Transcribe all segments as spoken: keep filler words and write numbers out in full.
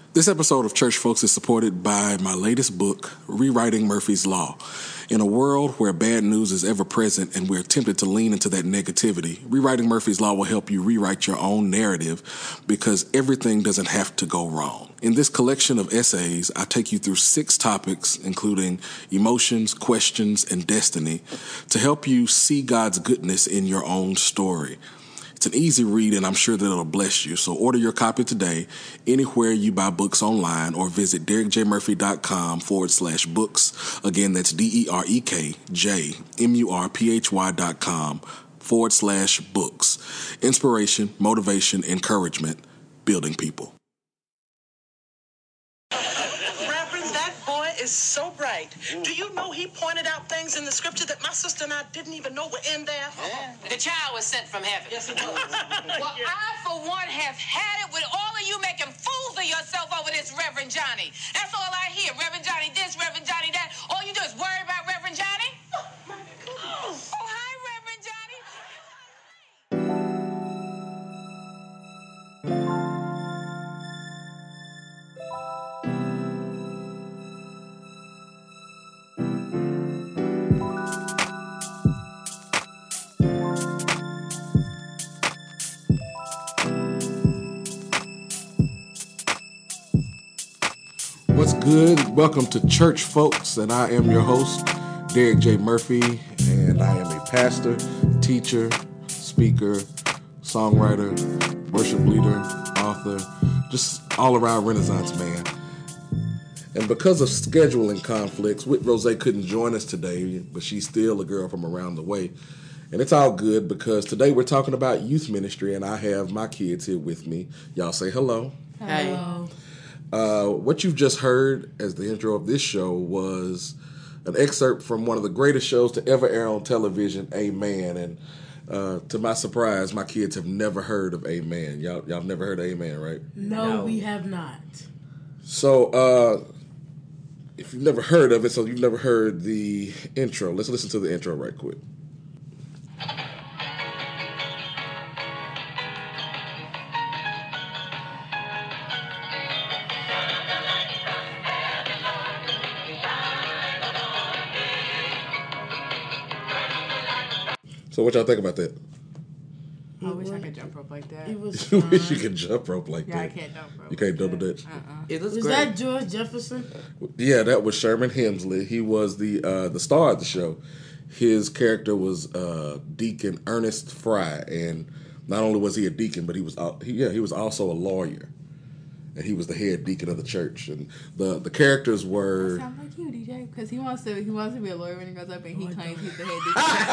This episode of Church Folks is supported by my latest book, Rewriting Murphy's Law. In a world where bad news is ever present and we're tempted to lean into that negativity, Rewriting Murphy's Law will help you rewrite your own narrative because everything doesn't have to go wrong. In this collection of essays, I take you through six topics, including emotions, questions, and destiny, to help you see God's goodness in your own story. It's an easy read, and I'm sure that it'll bless you. So order your copy today anywhere you buy books online or visit derekjmurphy.com forward slash books. Again, that's D-E-R-E-K-J M-U-R-P-H-Y dot com forward slash books. Inspiration, motivation, encouragement, building people. Is so bright. Ooh. Do you know he pointed out things in the scripture that my sister and I didn't even know were in there? Yeah. The child was sent from heaven. Yes, it was. Well, yeah. I, for one, have had it with all of you making fools of yourself over this Reverend Johnny. That's all I hear. Reverend Johnny this, Reverend Johnny that. All you do is worry about Reverend Johnny. Oh, oh hi, Reverend Johnny. What's good? Welcome to Church Folks, and I am your host, Derek J. Murphy, and I am a pastor, teacher, speaker, songwriter, worship leader, author, just all-around Renaissance man. And because of scheduling conflicts, Whit Rose couldn't join us today, but she's still a girl from around the way. And it's all good because today we're talking about youth ministry, and I have my kids here with me. Y'all say hello. Hello. Uh, what you've just heard as the intro of this show was an excerpt from one of the greatest shows to ever air on television, Amen. And uh, to my surprise, my kids have never heard of Amen. Y'all, y'all never heard of Amen, right? No, no. We have not. So, uh, if you've never heard of it, so you've never heard the intro. Let's listen to the intro right quick. So what y'all think about that? I wish I could jump rope like that. It was You wish you could jump rope like yeah, that. I can't jump rope. You can't like double that. dutch? Uh-uh. It was, was great. that George Jefferson? Yeah, that was Sherman Hemsley. He was the uh, the star of the show. His character was uh, Deacon Ernest Fry, and not only was he a deacon, but he was uh, he, yeah he was also a lawyer, and he was the head deacon of the church. And the the characters were. That sounds like you, D J, because he wants to he wants to be a lawyer when he grows up, and he oh, claims he's the head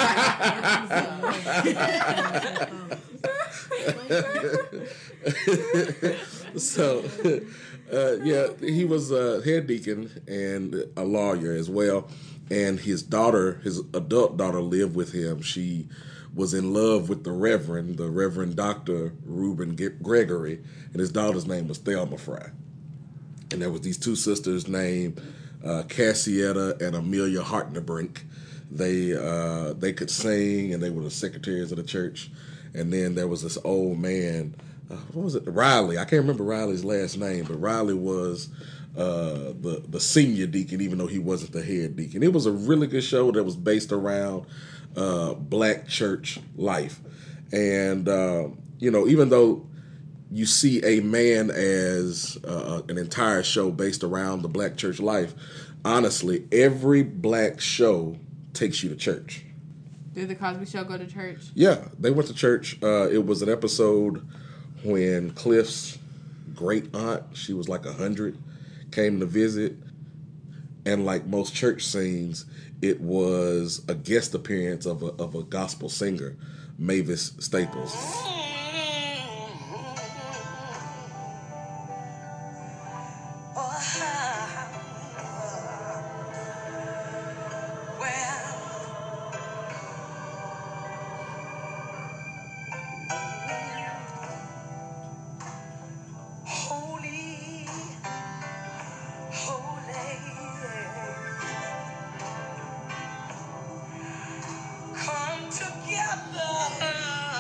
deacon. So, uh, yeah, he was a head deacon and a lawyer as well. And his daughter, his adult daughter, lived with him. She was in love with the Reverend, the Reverend Doctor Reuben Gregory, and his daughter's name was Thelma Fry. And there was these two sisters named uh, Cassietta and Amelia Hartnebrink. They uh, they could sing, and they were the secretaries of the church. And then there was this old man, uh, what was it, Riley? I can't remember Riley's last name, but Riley was uh, the, the senior deacon, even though he wasn't the head deacon. It was a really good show that was based around uh, black church life. And, uh, you know, even though you see Amen as uh, an entire show based around the black church life, honestly, every black show takes you to church. Did the Cosby Show go to church? Yeah, they went to church. Uh, it was an episode when Cliff's great aunt, she was like a hundred, came to visit. And like most church scenes, it was a guest appearance of a, of a gospel singer, Mavis Staples.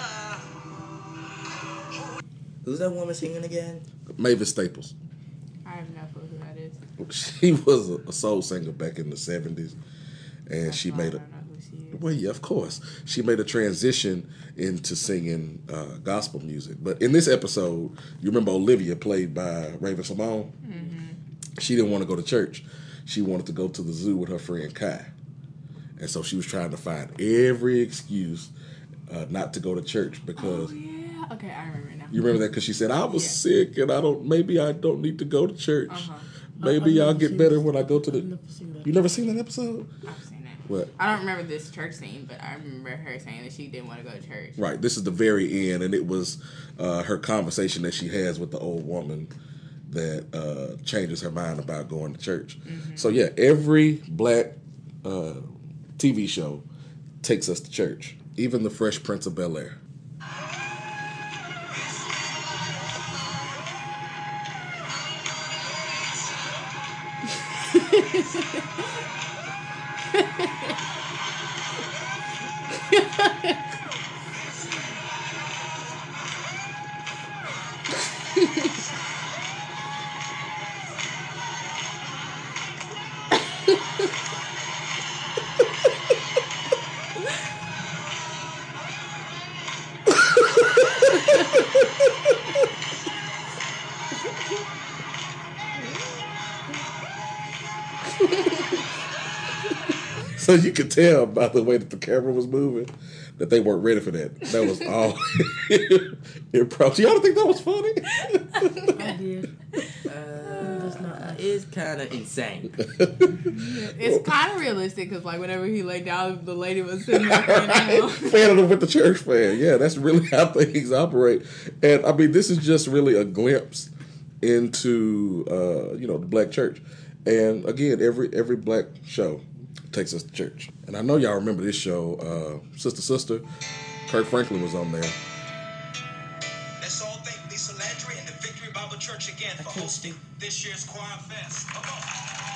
Who's that woman singing again? Mavis Staples. I have no clue who that is. She was a, a soul singer back in the seventies, and That's she why made I a. don't know who she is. Well, yeah, of course. She made a transition into singing uh, gospel music. But in this episode, you remember Olivia, played by Raven Simone? Mm-hmm. She didn't want to go to church. She wanted to go to the zoo with her friend Kai. And so she was trying to find every excuse uh, not to go to church because... Oh, yeah. Okay, I remember now. You remember that? Because she said, I was Yeah. sick and I don't... Maybe I don't need to go to church. Uh-huh. Maybe I've I'll never get seen better this. when I go to the... I've never seen that. You never seen that episode? I've seen it. What? I don't remember this church scene, but I remember her saying that she didn't want to go to church. Right. This is the very end, and it was uh, her conversation that she has with the old woman that uh, changes her mind about going to church. Mm-hmm. So yeah, every black uh, T V show takes us to church. Even the Fresh Prince of Bel-Air. So you could tell by the way that the camera was moving that they weren't ready for that. That was all improv. Y'all don't think that was funny? I did. That's not nice. It's kind of insane. It's kind of realistic because, like, whenever he laid down, the lady was sitting there fanning him. Fanning him with the church fan. Yeah, that's really how things operate. And I mean, this is just really a glimpse into uh, you know, the black church. And again, every every black show takes us to church. And I know y'all remember this show, uh, Sister Sister. Kirk Franklin was on there. Let's all thank Lisa Landry and the Victory Bible Church again for hosting this year's Choir Fest. Come on.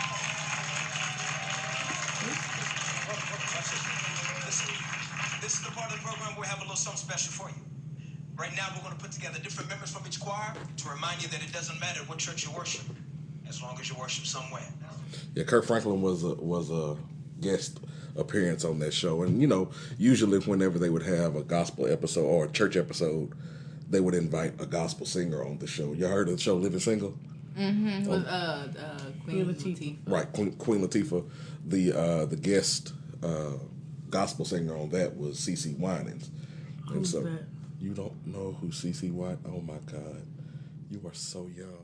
Listen, this is the part of the program where we have a little something special for you. Right now, we're going to put together different members from each choir to remind you that it doesn't matter what church you worship, as long as you worship somewhere. Yeah, Kirk Franklin was a, was a guest appearance on that show. And, you know, usually whenever they would have a gospel episode or a church episode, they would invite a gospel singer on the show. You heard of the show Living Single? Mm-hmm. With uh, uh, Queen Queen Latifah. Latifah. Right, Queen, Queen Latifah. The uh, the guest uh, gospel singer on that was CeCe Winans. And Who's so that? you don't know who CeCe Winans? Oh my God, you are so young.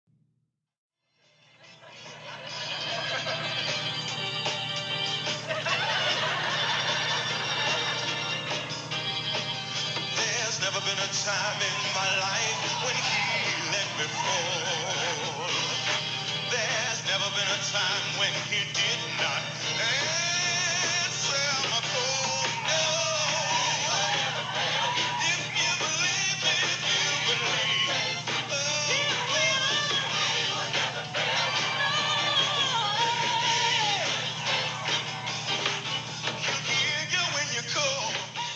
There's never been a time in my life when he let me fall. There's never been a time when he did not answer my call. No. If you believe it, if you believe. Oh, he'll hear you when you call.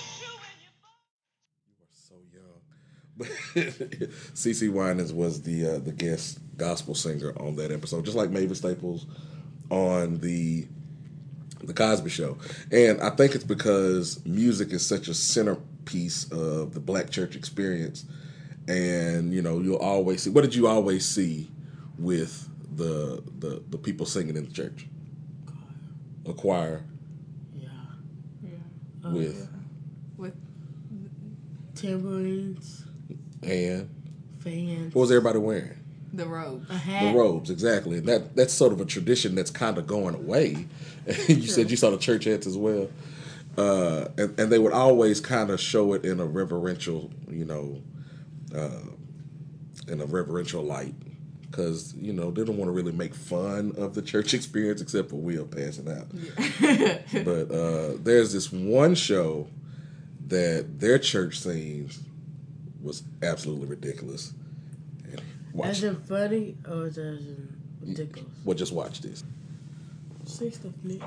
So young. But CeCe Winans was the uh, the guest gospel singer on that episode, just like Mavis Staples on the the Cosby Show. And I think it's because music is such a centerpiece of the black church experience. And you know, you'll always see. What did you always see with the the the people singing in the church? A choir Yeah. Yeah. with With Tambourines, and fans, what was everybody wearing? the robe. a hat. The robes, exactly. And that that's sort of a tradition that's kind of going away. You said you saw the church hats as well, uh, and and they would always kind of show it in a reverential, you know, uh, in a reverential light, because you know they don't want to really make fun of the church experience, except for Will passing out. Yeah. But uh, there's this one show that their church scenes was absolutely ridiculous. And watch, As in funny or as in ridiculous? well, just watch this. Say stuff, Nick.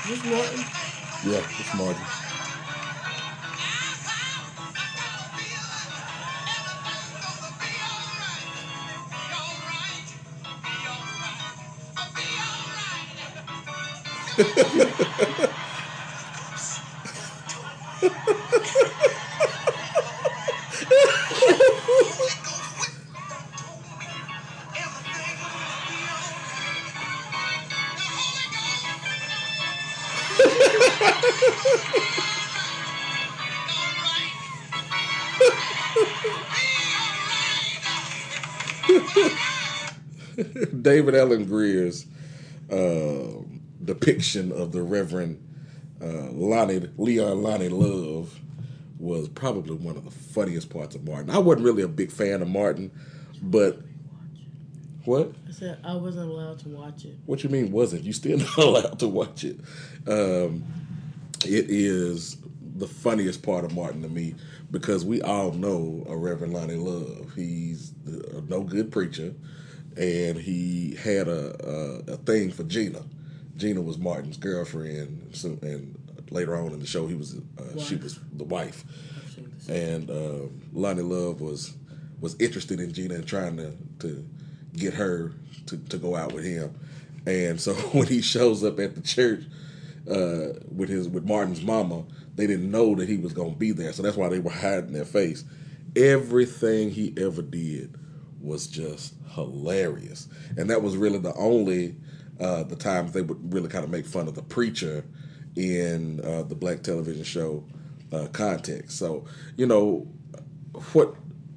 Miss Martin. Yeah, it's Martin. David Allen Greer's uh, depiction of the Reverend uh, Lonnie Leon Lonnie Love was probably one of the funniest parts of Martin. I wasn't really a big fan of Martin, but what? I said I wasn't allowed to watch it. What you mean wasn't? You still not allowed to watch it. Um, it is the funniest part of Martin to me because we all know a Reverend Lonnie Love. He's a no good preacher, and he had a, a, a thing for Gina. Gina was Martin's girlfriend, so, and later on in the show, he was uh, she was the wife. And uh, Lonnie Love was was interested in Gina and trying to, to get her to, to go out with him. And so when he shows up at the church uh, with his with Martin's mama, they didn't know that he was going to be there. So that's why they were hiding their face. Everything he ever did was just hilarious. And that was really the only uh, the times they would really kind of make fun of the preacher in uh, the black television show uh, context. So, you know, what...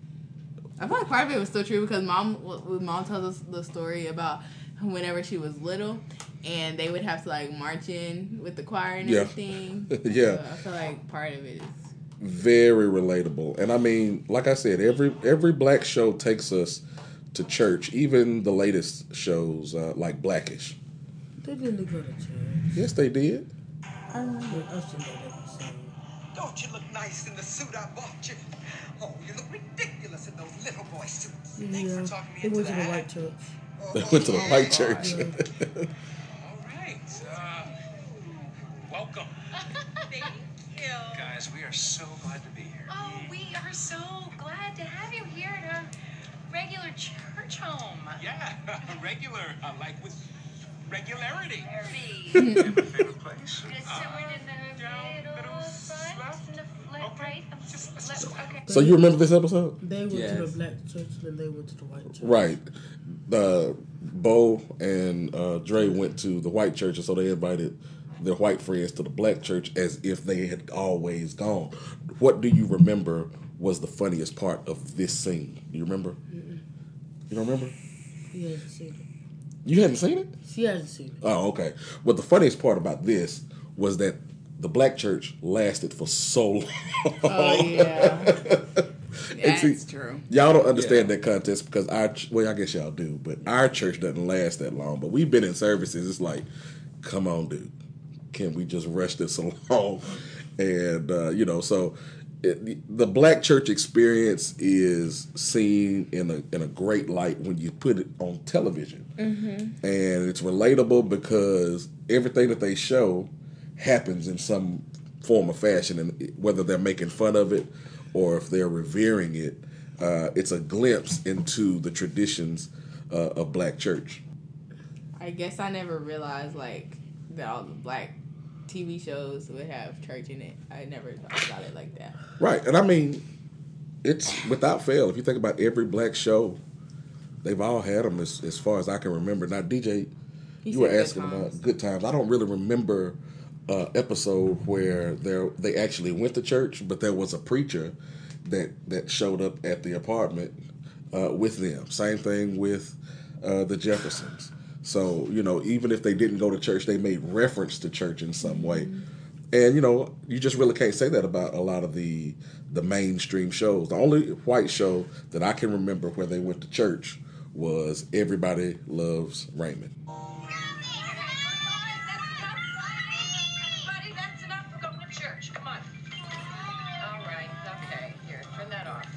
I feel like part of it was still true because mom, mom tells us the story about whenever she was little, and they would have to like march in with the choir and Yeah. everything. Yeah. So I feel like part of it is very relatable. And I mean, like I said, every every black show takes us to church. Even the latest shows, uh, like Blackish. They didn't go to church. Yes, they did. I remember us in that episode. Don't you look nice in the suit I bought you? Oh, you look ridiculous in those little boy suits. Thanks Yeah, for talking me they into went to the that. white church. They went to the white church. All right. Uh, welcome. Thank you. Guys, we are so glad to be here. Oh, we are so glad to have you here at our regular church home. Yeah, regular, uh, like with regularity. Harry. You have a favorite place? It's Uh, somewhere in the down, middle, middle, front, left. in the left, Okay. right. Um, Just- left, just- okay. So you remember this episode? They went to Yes. the black church, then they went to the white church. Right. Uh, Bo and uh, Dre went to the white church, and so they invited their white friends to the black church as if they had always gone. What do you remember was the funniest part of this scene? Do you remember? Mm-mm. You don't remember? He hasn't seen it. You hadn't seen it? She hasn't seen it. Oh, okay. Well, the funniest part about this was that the black church lasted for so long. Oh yeah, And see, that's true. Y'all don't understand that context because our ch- well, I guess y'all do, but our church doesn't last that long. But we've been in services. It's like, come on, dude, can we just rush this along? And uh, you know, so it, the black church experience is seen in a in a great light when you put it on television, Mm-hmm. and it's relatable because everything that they show happens in some form or fashion, and whether they're making fun of it or if they're revering it, uh, it's a glimpse into the traditions uh, of black church. I guess I never realized like that all the black T V shows would have church in it. I never thought about it like that. Right, and I mean, it's without fail. If you think about every black show, they've all had them as, as far as I can remember. Now, D J, He you were said Good asking Times. about Good Times. I don't really remember uh, episode where there they actually went to church, but there was a preacher that that showed up at the apartment uh, with them. Same thing with uh, the Jeffersons. So, you know, even if they didn't go to church, they made reference to church in some way. And, you know, you just really can't say that about a lot of the the mainstream shows. The only white show that I can remember where they went to church was Everybody Loves Raymond. Buddy, that's enough. We're going to church. Come on. All right. Okay. Here, turn that off.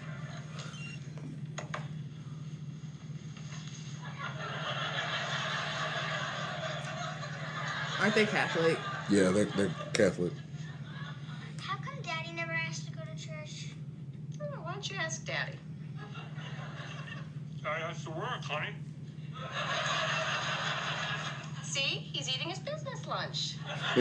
Aren't they Catholic? Yeah, they're, they're Catholic. How come Daddy never asked to go to church? Oh, why don't you ask Daddy? I have to work, honey. See, he's eating his business lunch.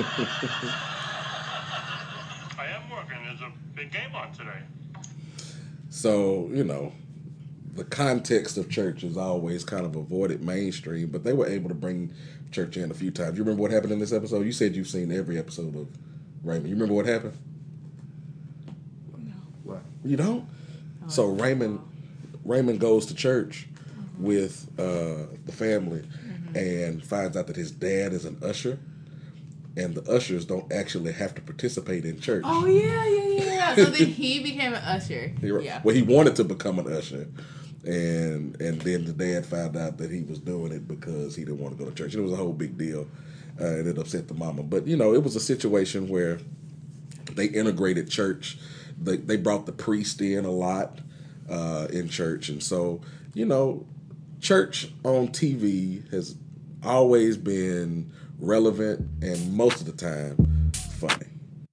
I am working. There's a big game on today. So, you know, the context of church is always kind of avoided mainstream, but they were able to bring church in a few times. You remember what happened in this episode? You said you've seen every episode of Raymond. You remember what happened? No. What? You don't? So Raymond Raymond goes to church Mm-hmm. with uh, the family Mm-hmm. and finds out that his dad is an usher, and the ushers don't actually have to participate in church. Oh yeah, yeah, yeah. So then he became an usher. He, Yeah. Well, he wanted to become an usher, and and then the dad found out that he was doing it because he didn't want to go to church. It was a whole big deal, uh, and it upset the mama. But you know, it was a situation where they integrated church. They they brought the priest in a lot uh, in church, and so you know, church on T V has always been relevant and most of the time funny.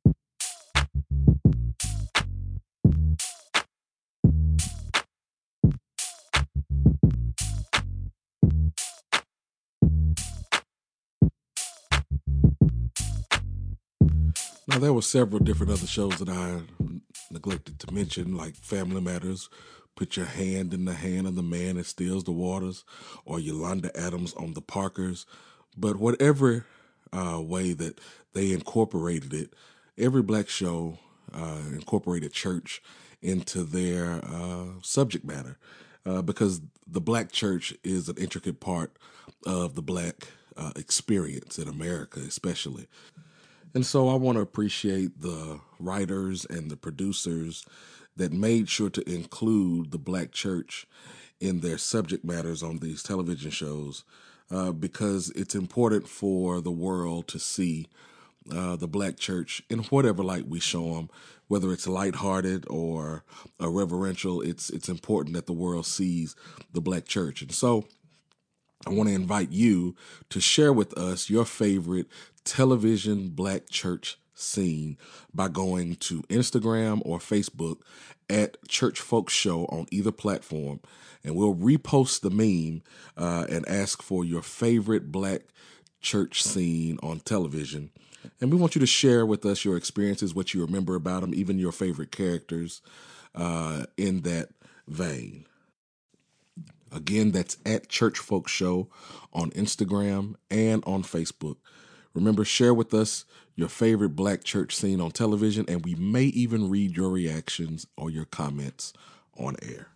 Now, there were several different other shows that I neglected to mention, like Family Matters, Put Your Hand in the Hand of the Man That Steals the Waters, or Yolanda Adams on The Parkers. But whatever uh, way that they incorporated it, every black show uh, incorporated church into their uh, subject matter uh, because the black church is an intricate part of the black uh, experience in America, especially. And so I want to appreciate the writers and the producers that made sure to include the black church in their subject matters on these television shows uh, because it's important for the world to see uh, the black church in whatever light we show them, whether it's lighthearted or uh, reverential. It's it's important that the world sees the black church. And so I want to invite you to share with us your favorite television black church scene by going to Instagram or Facebook at Church Folks Show on either platform. And we'll repost the meme uh, and ask for your favorite black church scene on television. And we want you to share with us your experiences, what you remember about them, even your favorite characters uh, in that vein. Again, that's at Church Folks Show on Instagram and on Facebook. Remember, share with us your favorite black church scene on television, and we may even read your reactions or your comments on air.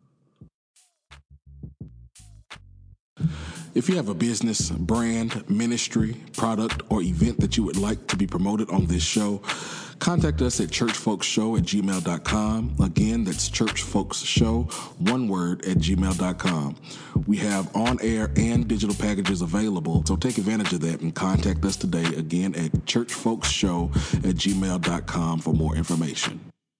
If you have a business, brand, ministry, product, or event that you would like to be promoted on this show, contact us at churchfolksshow at gmail dot com. Again, that's churchfolksshow, one word, at gmail dot com. We have on-air and digital packages available, so take advantage of that and contact us today, again, at churchfolksshow at gmail dot com for more information.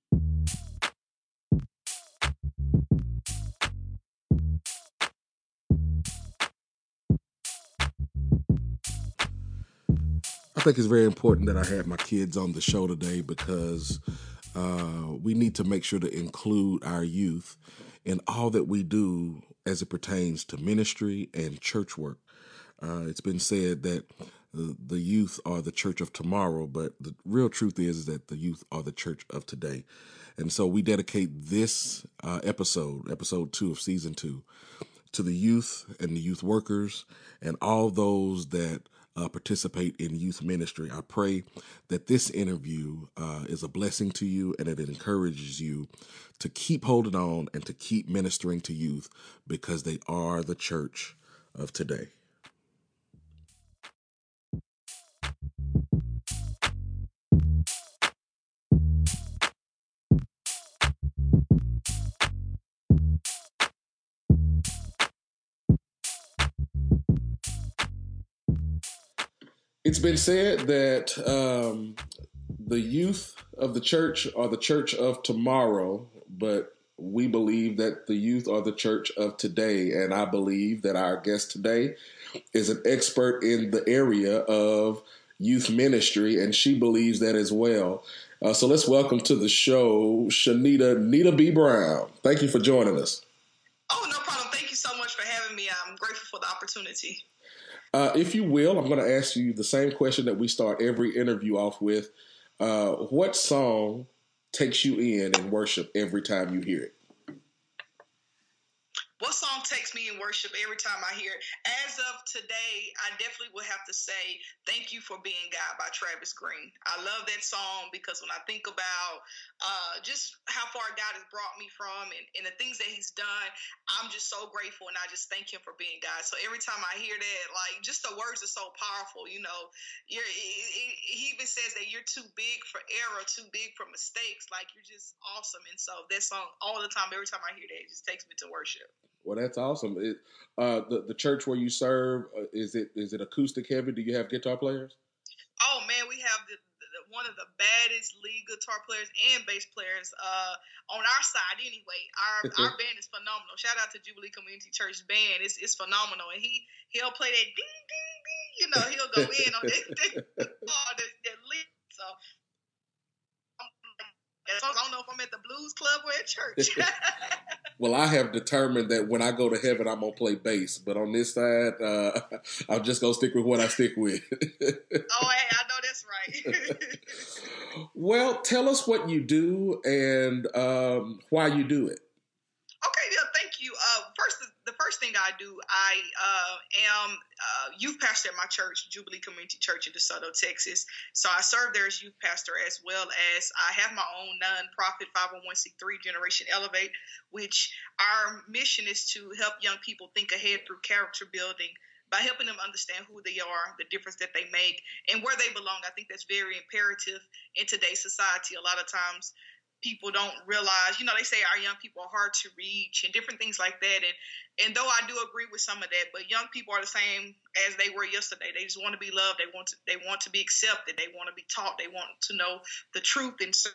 I think it's very important that I had my kids on the show today because uh, we need to make sure to include our youth in all that we do as it pertains to ministry and church work. Uh, it's been said that the, the youth are the church of tomorrow, but the real truth is that the youth are the church of today. And so we dedicate this uh, episode, episode two of season two, to the youth and the youth workers and all those that uh, participate in youth ministry. I pray that this interview uh, is a blessing to you and that it encourages you to keep holding on and to keep ministering to youth because they are the church of today. It's been said that um, the youth of the church are the church of tomorrow, but we believe that the youth are the church of today. And I believe that our guest today is an expert in the area of youth ministry, and she believes that as well. Uh, so let's welcome to the show, Shanita Nita B. Brown. Thank you for joining us. Oh, no problem. Thank you so much for having me. I'm grateful for the opportunity. Uh, if you will, I'm going to ask you the same question that we start every interview off with. Uh, what song takes you in in worship every time you hear it? What song takes me in worship every time I hear it? As of today, I definitely would have to say Thank You for Being God by Travis Green. I love that song because when I think about uh, just how far God has brought me from and, and the things that he's done, I'm just so grateful, and I just thank him for being God. So every time I hear that, like, just the words are so powerful, you know. You're, it, it, he even says that you're too big for error, too big for mistakes. Like, you're just awesome. And so that song, all the time, every time I hear that, it just takes me to worship. Well, that's awesome. It, uh, the the church where you serve, uh, is it is it acoustic heavy? Do you have guitar players? Oh man, we have the, the, one of the baddest lead guitar players and bass players uh, on our side. Anyway, our our band is phenomenal. Shout out to Jubilee Community Church band. It's it's phenomenal, and he he'll play that ding ding ding. You know, he'll go in on that that, that, that lead. So. I don't know if I'm at the blues club or at church. Well, I have determined that when I go to heaven, I'm going to play bass. But on this side, uh, I'm just going to stick with what I stick with. Oh, hey, I know that's right. Well, tell us what you do and um, why you do it. Okay, yeah, thank you. Uh, first, the first thing I do, I uh, am a youth pastor at my church, Jubilee Community Church in DeSoto, Texas. So I serve there as youth pastor, as well as I have my own nonprofit five oh one c three, Generation Elevate, which our mission is to help young people think ahead through character building by helping them understand who they are, the difference that they make, and where they belong. I think that's very imperative in today's society. A lot of times, people don't realize, you know, they say our young people are hard to reach and different things like that. And and though I do agree with some of that, but young people are the same as they were yesterday. They just want to be loved. They want to, they want to be accepted. They want to be taught. They want to know the truth. And so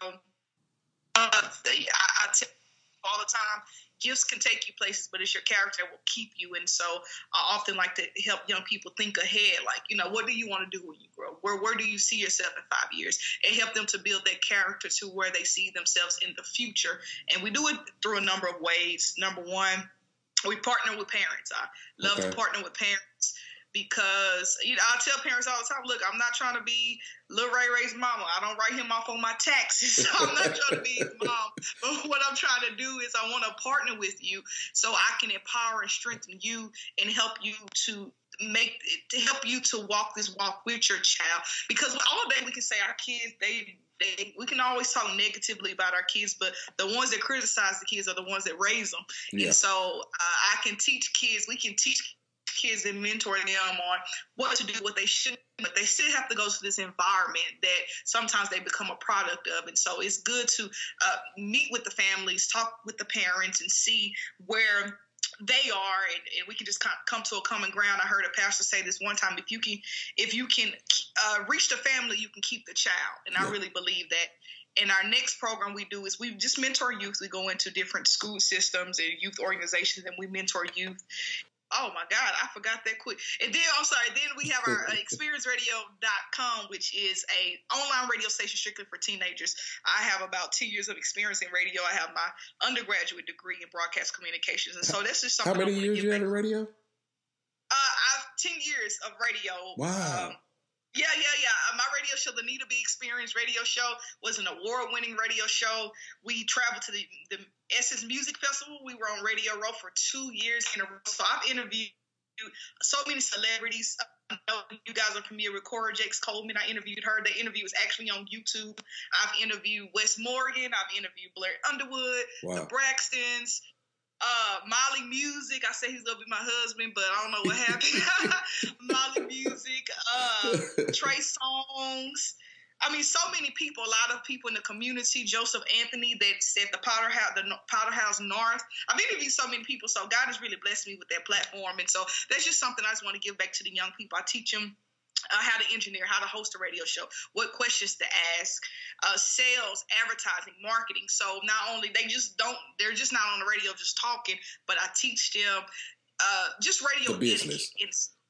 uh, they, I, I tell all the time, gifts can take you places, but it's your character that will keep you. And so I often like to help young people think ahead, like, you know, what do you want to do when you grow? Where where do you see yourself in five years? And help them to build that character to where they see themselves in the future. And we do it through a number of ways. Number one, we partner with parents. I love okay. to partner with parents. Because, you know, I tell parents all the time, look, I'm not trying to be Lil Ray Ray's mama. I don't write him off on my taxes. So I'm not trying to be his mom. But what I'm trying to do is I want to partner with you so I can empower and strengthen you and help you to make to help you to walk this walk with your child. Because all day we can say our kids, they They, we can always talk negatively about our kids, but the ones that criticize the kids are the ones that raise them. Yeah. And so uh, I can teach kids, we can teach kids and mentor them on what to do, what they should, but they still have to go to this environment that sometimes they become a product of. And so it's good to uh, meet with the families, talk with the parents, and see where they are, and, and we can just come to a common ground. I heard a pastor say this one time: if you can, if you can uh, reach the family, you can keep the child. And yeah. I really believe that. And our next program we do is we just mentor youth. We go into different school systems and youth organizations, and we mentor youth. Oh my God, I forgot that quick. And then, I'm sorry, then we have our uh, experience radio dot com, which is a online radio station strictly for teenagers. I have about two years of experience in radio. I have my undergraduate degree in broadcast communications. And so that's just something. How many years you had in radio? Uh, I've ten years of radio. Wow. Um, Yeah, yeah, yeah. Uh, my radio show, the Nita B Experience radio show, was an award-winning radio show. We traveled to the, the Essence Music Festival. We were on Radio Row for two years in a row. So I've interviewed so many celebrities. I know you guys are familiar with Cora Jakes Coleman. I interviewed her. The interview is actually on YouTube. I've interviewed Wes Morgan. I've interviewed Blair Underwood, wow. the Braxtons. Uh, Molly Music. I say he's gonna be my husband, but I don't know what happened. Molly Music, uh, Trey Songz. I mean, so many people. A lot of people in the community. Joseph Anthony, that's at the Powder House, the Powder House North. I've interviewed so many people, so God has really blessed me with that platform, and so that's just something I just want to give back to the young people. I teach them Uh, how to engineer, how to host a radio show, what questions to ask, uh, sales, advertising, marketing. So not only they just don't, they're just not on the radio just talking, but I teach them uh, just radio the business. It's,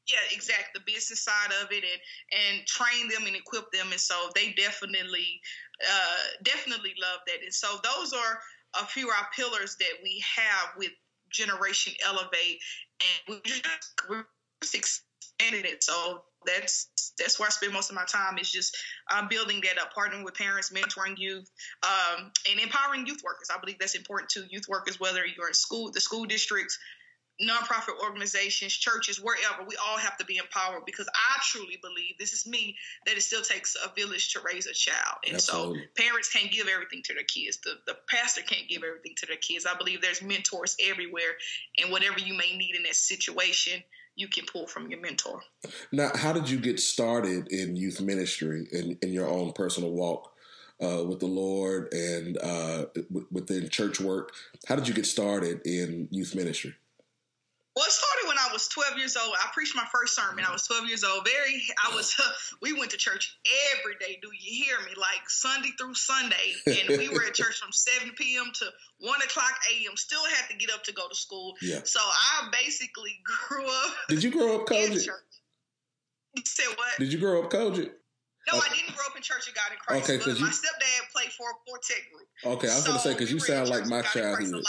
Yeah, exactly. The business side of it, and and train them and equip them, and so they definitely, uh, definitely love that. And so those are a few of our pillars that we have with Generation Elevate, and we just, we're just expanding it. So that's that's where I spend most of my time is just um, building that up, partnering with parents, mentoring youth, um, and empowering youth workers. I believe that's important too. Youth workers, whether you're in school, the school districts, nonprofit organizations, churches, wherever, we all have to be empowered, because I truly believe, this is me, that it still takes a village to raise a child. And Absolutely. so parents can't give everything to their kids. The, the pastor can't give everything to their kids. I believe there's mentors everywhere, and whatever you may need in that situation, you can pull from your mentor. Now, how did you get started in youth ministry in, in your own personal walk uh, with the Lord and uh, within church work? How did you get started in youth ministry? Well, it started when I was twelve years old. I preached my first sermon. I was twelve years old. Very, I was, uh, we went to church every day. Do you hear me? Like Sunday through Sunday. And we were at church from seven p.m. to one o'clock a.m. Still had to get up to go to school. Yeah. So I basically grew up. Did you grow up in Kojic? church. You said what? Did you grow up Kojic? No, okay. I didn't grow up in Church of God in Christ. Okay, but you, my stepdad played for a quartet group. Okay, I was so going to say, because we you sound like my God childhood.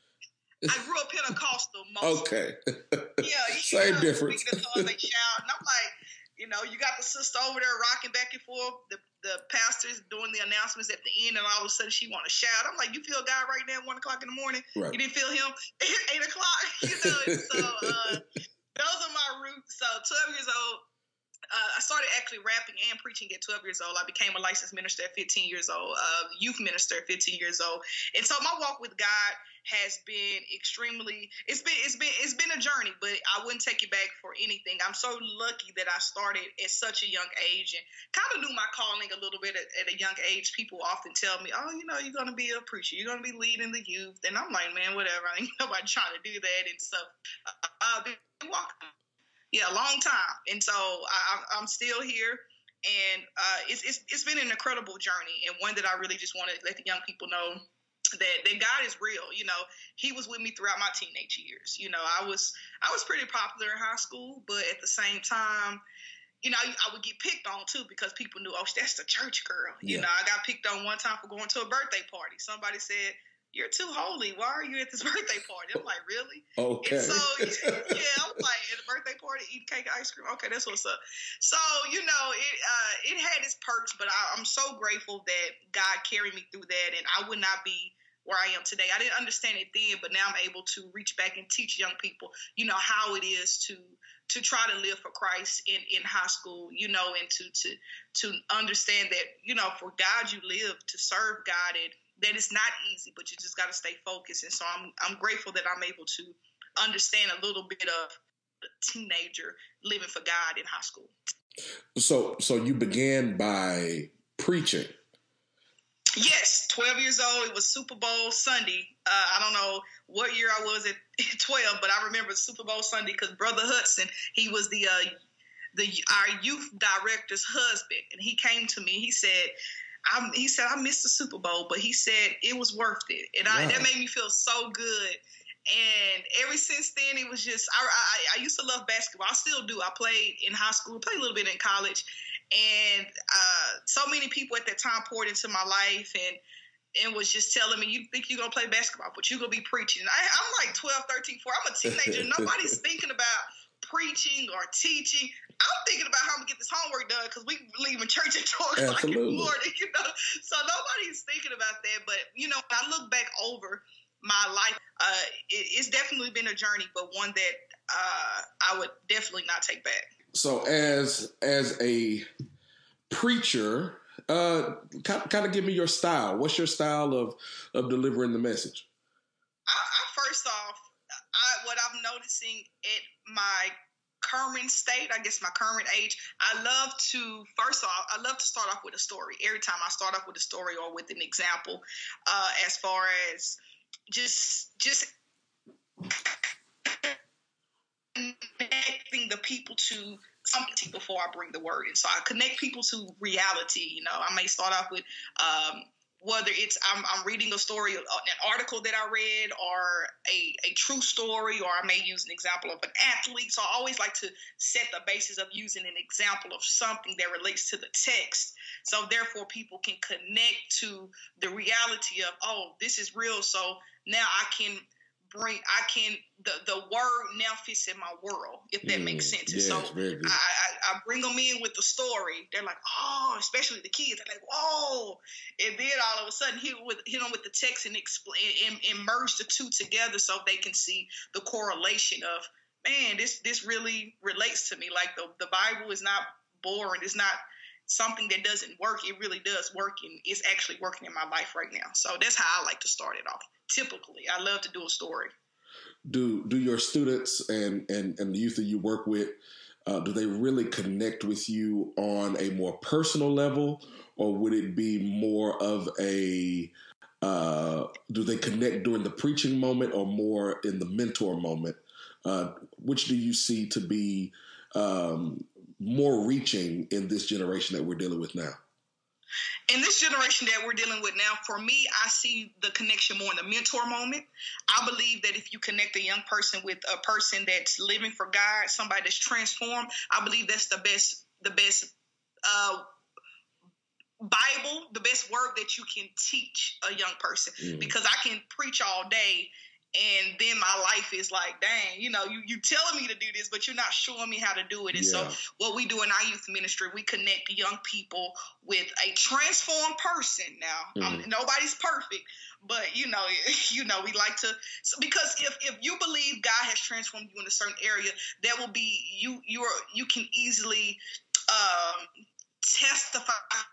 I grew up Pentecostal mostly. Okay. Yeah, same know, difference. Speaking of tongues, they shout, and I'm like, you know, you got the sister over there rocking back and forth. The the pastor's doing the announcements at the end, and all of a sudden she want to shout. I'm like, you feel God right now at one o'clock in the morning? Right. You didn't feel him at eight o'clock? You know. And so uh, those are my roots. So twelve years old. Uh, I started actually rapping and preaching at twelve years old. I became a licensed minister at fifteen years old, uh, youth minister at fifteen years old. And so my walk with God has been extremely, it's been, it's been, it's been a journey, but I wouldn't take it back for anything. I'm so lucky that I started at such a young age and kind of knew my calling a little bit at, at a young age. People often tell me, oh, you know, you're going to be a preacher. You're going to be leading the youth. And I'm like, man, whatever. I ain't nobody trying to do that and stuff. Uh, I've been walking. Yeah, a long time. And so I, I'm still here, and uh, it's, it's it's been an incredible journey, and one that I really just want to let the young people know that, that God is real. You know, he was with me throughout my teenage years. You know, I was I was pretty popular in high school, but at the same time, you know, I would get picked on, too, because people knew, oh, that's the church girl. You yeah. know, I got picked on one time for going to a birthday party. Somebody said, you're too holy. Why are you at this birthday party? I'm like, really? Okay. And so, yeah, I'm like, at a birthday party, eating cake, ice cream. Okay, that's what's up. So, you know, it uh, it had its perks, but I, I'm so grateful that God carried me through that, and I would not be where I am today. I didn't understand it then, but now I'm able to reach back and teach young people, you know, how it is to to try to live for Christ in, in high school, you know, and to to to understand that, you know, for God you live, to serve God, and that it's not easy, but you just got to stay focused. And so I'm I'm grateful that I'm able to understand a little bit of a teenager living for God in high school. So so you began by preaching. Yes, twelve years old. It was Super Bowl Sunday. Uh, I don't know what year I was at twelve, but I remember Super Bowl Sunday because Brother Hudson, he was the uh, the our youth director's husband, and he came to me. He said, I, he said, I missed the Super Bowl, but he said it was worth it. And I, wow. that made me feel so good. And ever since then, it was just, I, I, I used to love basketball. I still do. I played in high school, played a little bit in college. And uh, so many people at that time poured into my life and and was just telling me, you think you're going to play basketball, but you're going to be preaching. And I, I'm like twelve, thirteen, fourteen. I'm a teenager. Nobody's thinking about preaching or teaching. I'm thinking about how I'm gonna get this homework done because we leaving church at two o'clock in the morning, you know. So nobody's thinking about that. But you know, when I look back over my life, uh, it, it's definitely been a journey, but one that uh, I would definitely not take back. So as as a preacher, uh, kind, kind of give me your style. What's your style of of delivering the message? I, I first off, I, what I'm noticing at my current state, I guess my current age, I love to, first off, I love to start off with a story. Every time I start off with a story or with an example, uh, as far as just, just connecting the people to something before I bring the word in. So I connect people to reality. You know, I may start off with, um, whether it's I'm, I'm reading a story, an article that I read, or a, a true story, or I may use an example of an athlete. So I always like to set the basis of using an example of something that relates to the text. So therefore people can connect to the reality of, oh, this is real. So now I can bring, I can, the, the word now fits in my world, if that mm, makes sense. And yes, so very good. I, I, I bring them in with the story. They're like, oh, especially the kids. They're like, whoa. And then all of a sudden hit, with, hit them with the text and, explain, and, and merge the two together so they can see the correlation of, man, this, this really relates to me. Like the, the Bible is not boring. It's not something that doesn't work. It really does work, and it's actually working in my life right now. So that's how I like to start it off. Typically, I love to do a story. Do do your students and, and, and the youth that you work with, uh, do they really connect with you on a more personal level, or would it be more of a, uh, do they connect during the preaching moment or more in the mentor moment? Uh, which do you see to be um, more reaching in this generation that we're dealing with now? In this generation that we're dealing with now, for me, I see the connection more in the mentor moment. I believe that if you connect a young person with a person that's living for God, somebody that's transformed, I believe that's the best, the best uh, Bible, the best word that you can teach a young person. Mm. Because I can preach all day, and then my life is like, dang, you know, you you telling me to do this, but you're not showing me how to do it. And yeah. So what we do in our youth ministry, we connect young people with a transformed person. Now, mm. um, nobody's perfect, but you know, you know, we like to, so because if if you believe God has transformed you in a certain area, that will be you. You are you can easily um, testify.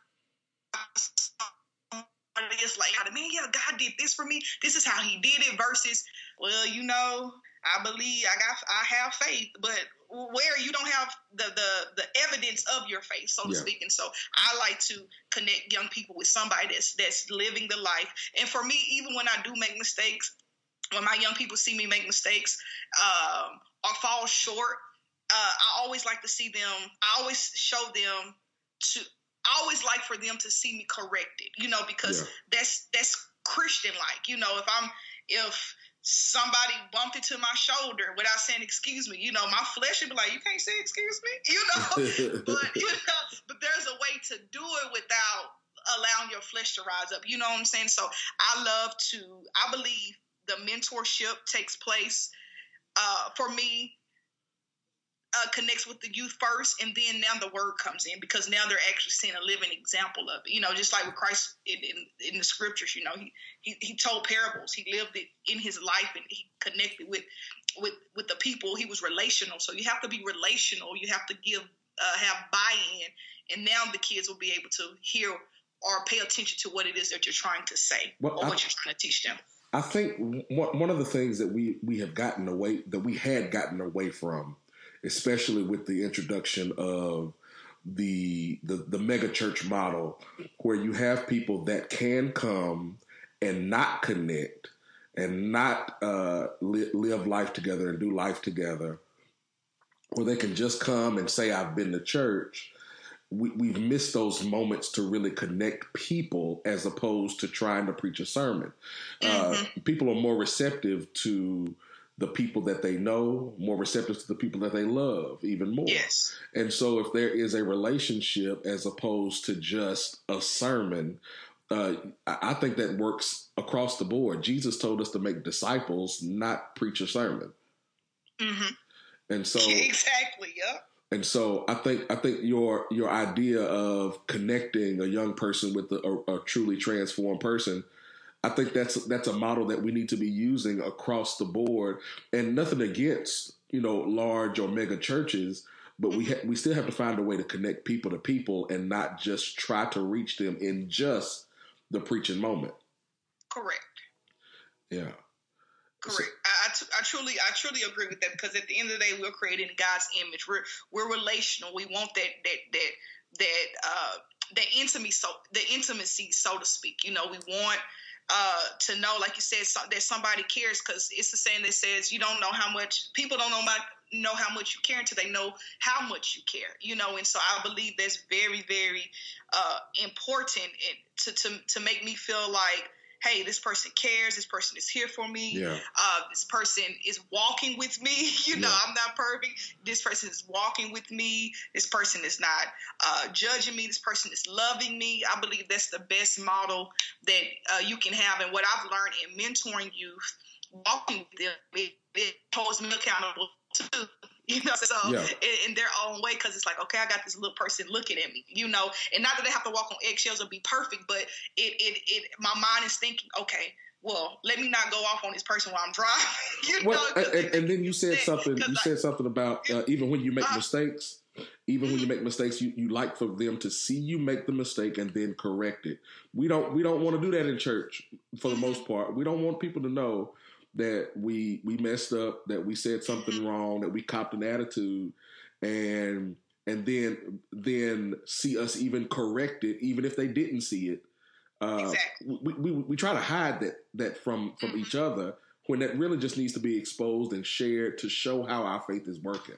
It's like, man, yeah, God did this for me. This is how he did it versus, well, you know, I believe I got, I have faith, but where you don't have the, the, the evidence of your faith, so to yeah. speak. And so I like to connect young people with somebody that's, that's living the life. And for me, even when I do make mistakes, when my young people see me make mistakes, um, or fall short, uh, I always like to see them, I always show them to, I always like for them to see me corrected, you know, because yeah. that's that's Christian-like. You know, if I'm if somebody bumped into my shoulder without saying excuse me, you know, my flesh would be like, you can't say excuse me, you know. but you know, but there's a way to do it without allowing your flesh to rise up. You know what I'm saying? So I love to. I believe the mentorship takes place uh, for me. Uh, connects with the youth first, and then now the word comes in, because now they're actually seeing a living example of it. You know, just like with Christ in, in, in the scriptures, you know, he, he he told parables. He lived it in his life, and he connected with with with the people. He was relational. So you have to be relational. You have to give uh, have buy-in, and now the kids will be able to hear or pay attention to what it is that you're trying to say, well, or I, what you're trying to teach them. I think one of the things that we we have gotten away that we had gotten away from, especially with the introduction of the, the the mega church model, where you have people that can come and not connect and not uh, li- live life together and do life together, or they can just come and say, I've been to church. We, we've missed those moments to really connect people, as opposed to trying to preach a sermon. Mm-hmm. Uh, people are more receptive to the people that they know, more receptive to the people that they love, even more. Yes. And so if there is a relationship as opposed to just a sermon, uh, I think that works across the board. Jesus told us to make disciples, not preach a sermon. Mm-hmm. And so exactly, yeah. And so I think I think your your idea of connecting a young person with a, a, a truly transformed person, I think that's that's a model that we need to be using across the board. And nothing against, you know, large or mega churches, but we ha- we still have to find a way to connect people to people and not just try to reach them in just the preaching moment. Correct. Yeah. Correct. I, I, t- I truly, I truly agree with that, because at the end of the day, we're created in God's image. We're we're relational. We want that that that that uh, that intimacy, so the intimacy, so to speak. You know, we want uh, to know, like you said, so, that somebody cares, because it's the saying that says, you don't know how much people don't know about know how much you care until they know how much you care. You know, and so I believe that's very, very uh, important to to to make me feel like, hey, this person cares. This person is here for me. Yeah. Uh, this person is walking with me. You know, Yeah. I'm not perfect. This person is walking with me. This person is not uh, judging me. This person is loving me. I believe that's the best model that uh, you can have. And what I've learned in mentoring youth, walking with them, it, it holds me accountable too. You know, so Yeah. in, in their own way, because it's like, okay, I got this little person looking at me, you know, and not that they have to walk on eggshells or be perfect, but it, it, it, my mind is thinking, okay, well, let me not go off on this person while I'm driving. You Well, know, and, and then you said something. You I, said something about uh, even when you make uh, mistakes, even when you make mistakes, you, you like for them to see you make the mistake and then correct it. We don't we don't want to do that in church for the most part. We don't want people to know that we we messed up, that we said something wrong, that we copped an attitude, and and then then see us even correct it, even if they didn't see it. Uh, exactly. we, we we try to hide that that from from mm-hmm. each other, when that really just needs to be exposed and shared to show how our faith is working.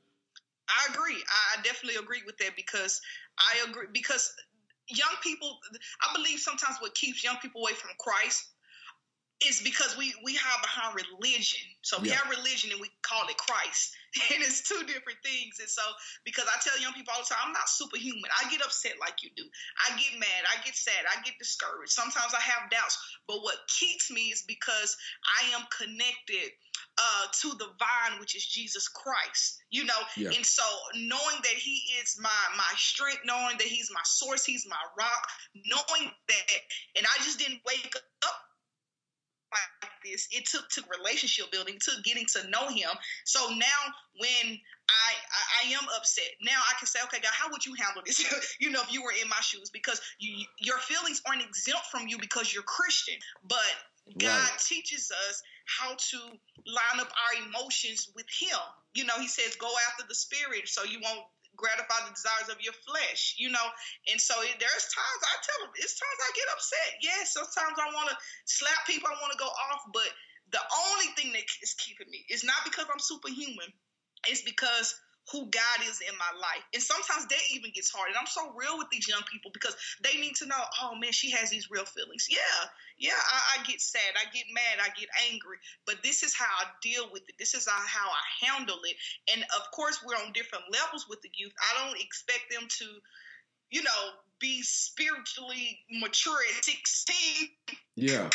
I agree. I definitely agree with that, because I agree because young people, I believe sometimes what keeps young people away from Christ is because we, we hide behind religion. So we yeah. have religion and we call it Christ. And it's two different things. And so, because I tell young people all the time, I'm not superhuman. I get upset like you do. I get mad. I get sad. I get discouraged. Sometimes I have doubts. But what keeps me is because I am connected uh, to the vine, which is Jesus Christ. You know, yeah. and so knowing that he is my, my strength, knowing that he's my source, he's my rock, knowing that, and I just didn't wake up like this. It took took relationship building, took getting to know him. So now when I, I I am upset, now I can say, okay, God, how would you handle this? You know, if you were in my shoes, because you, your feelings aren't exempt from you because you're Christian. But God right. teaches us how to line up our emotions with him. You know, he says, go after the spirit so you won't gratify the desires of your flesh, you know. And so it, there's times I tell them, it's times I get upset. Yes, sometimes I want to slap people, I want to go off, but the only thing that is keeping me is not because I'm superhuman. It's because who God is in my life. And sometimes that even gets hard. And I'm so real with these young people because they need to know, oh man, she has these real feelings. Yeah, yeah, I, I get sad, I get mad, I get angry, but this is how I deal with it. This is how I handle it. And of course, we're on different levels with the youth. I don't expect them to, you know, be spiritually mature at sixteen. Yeah.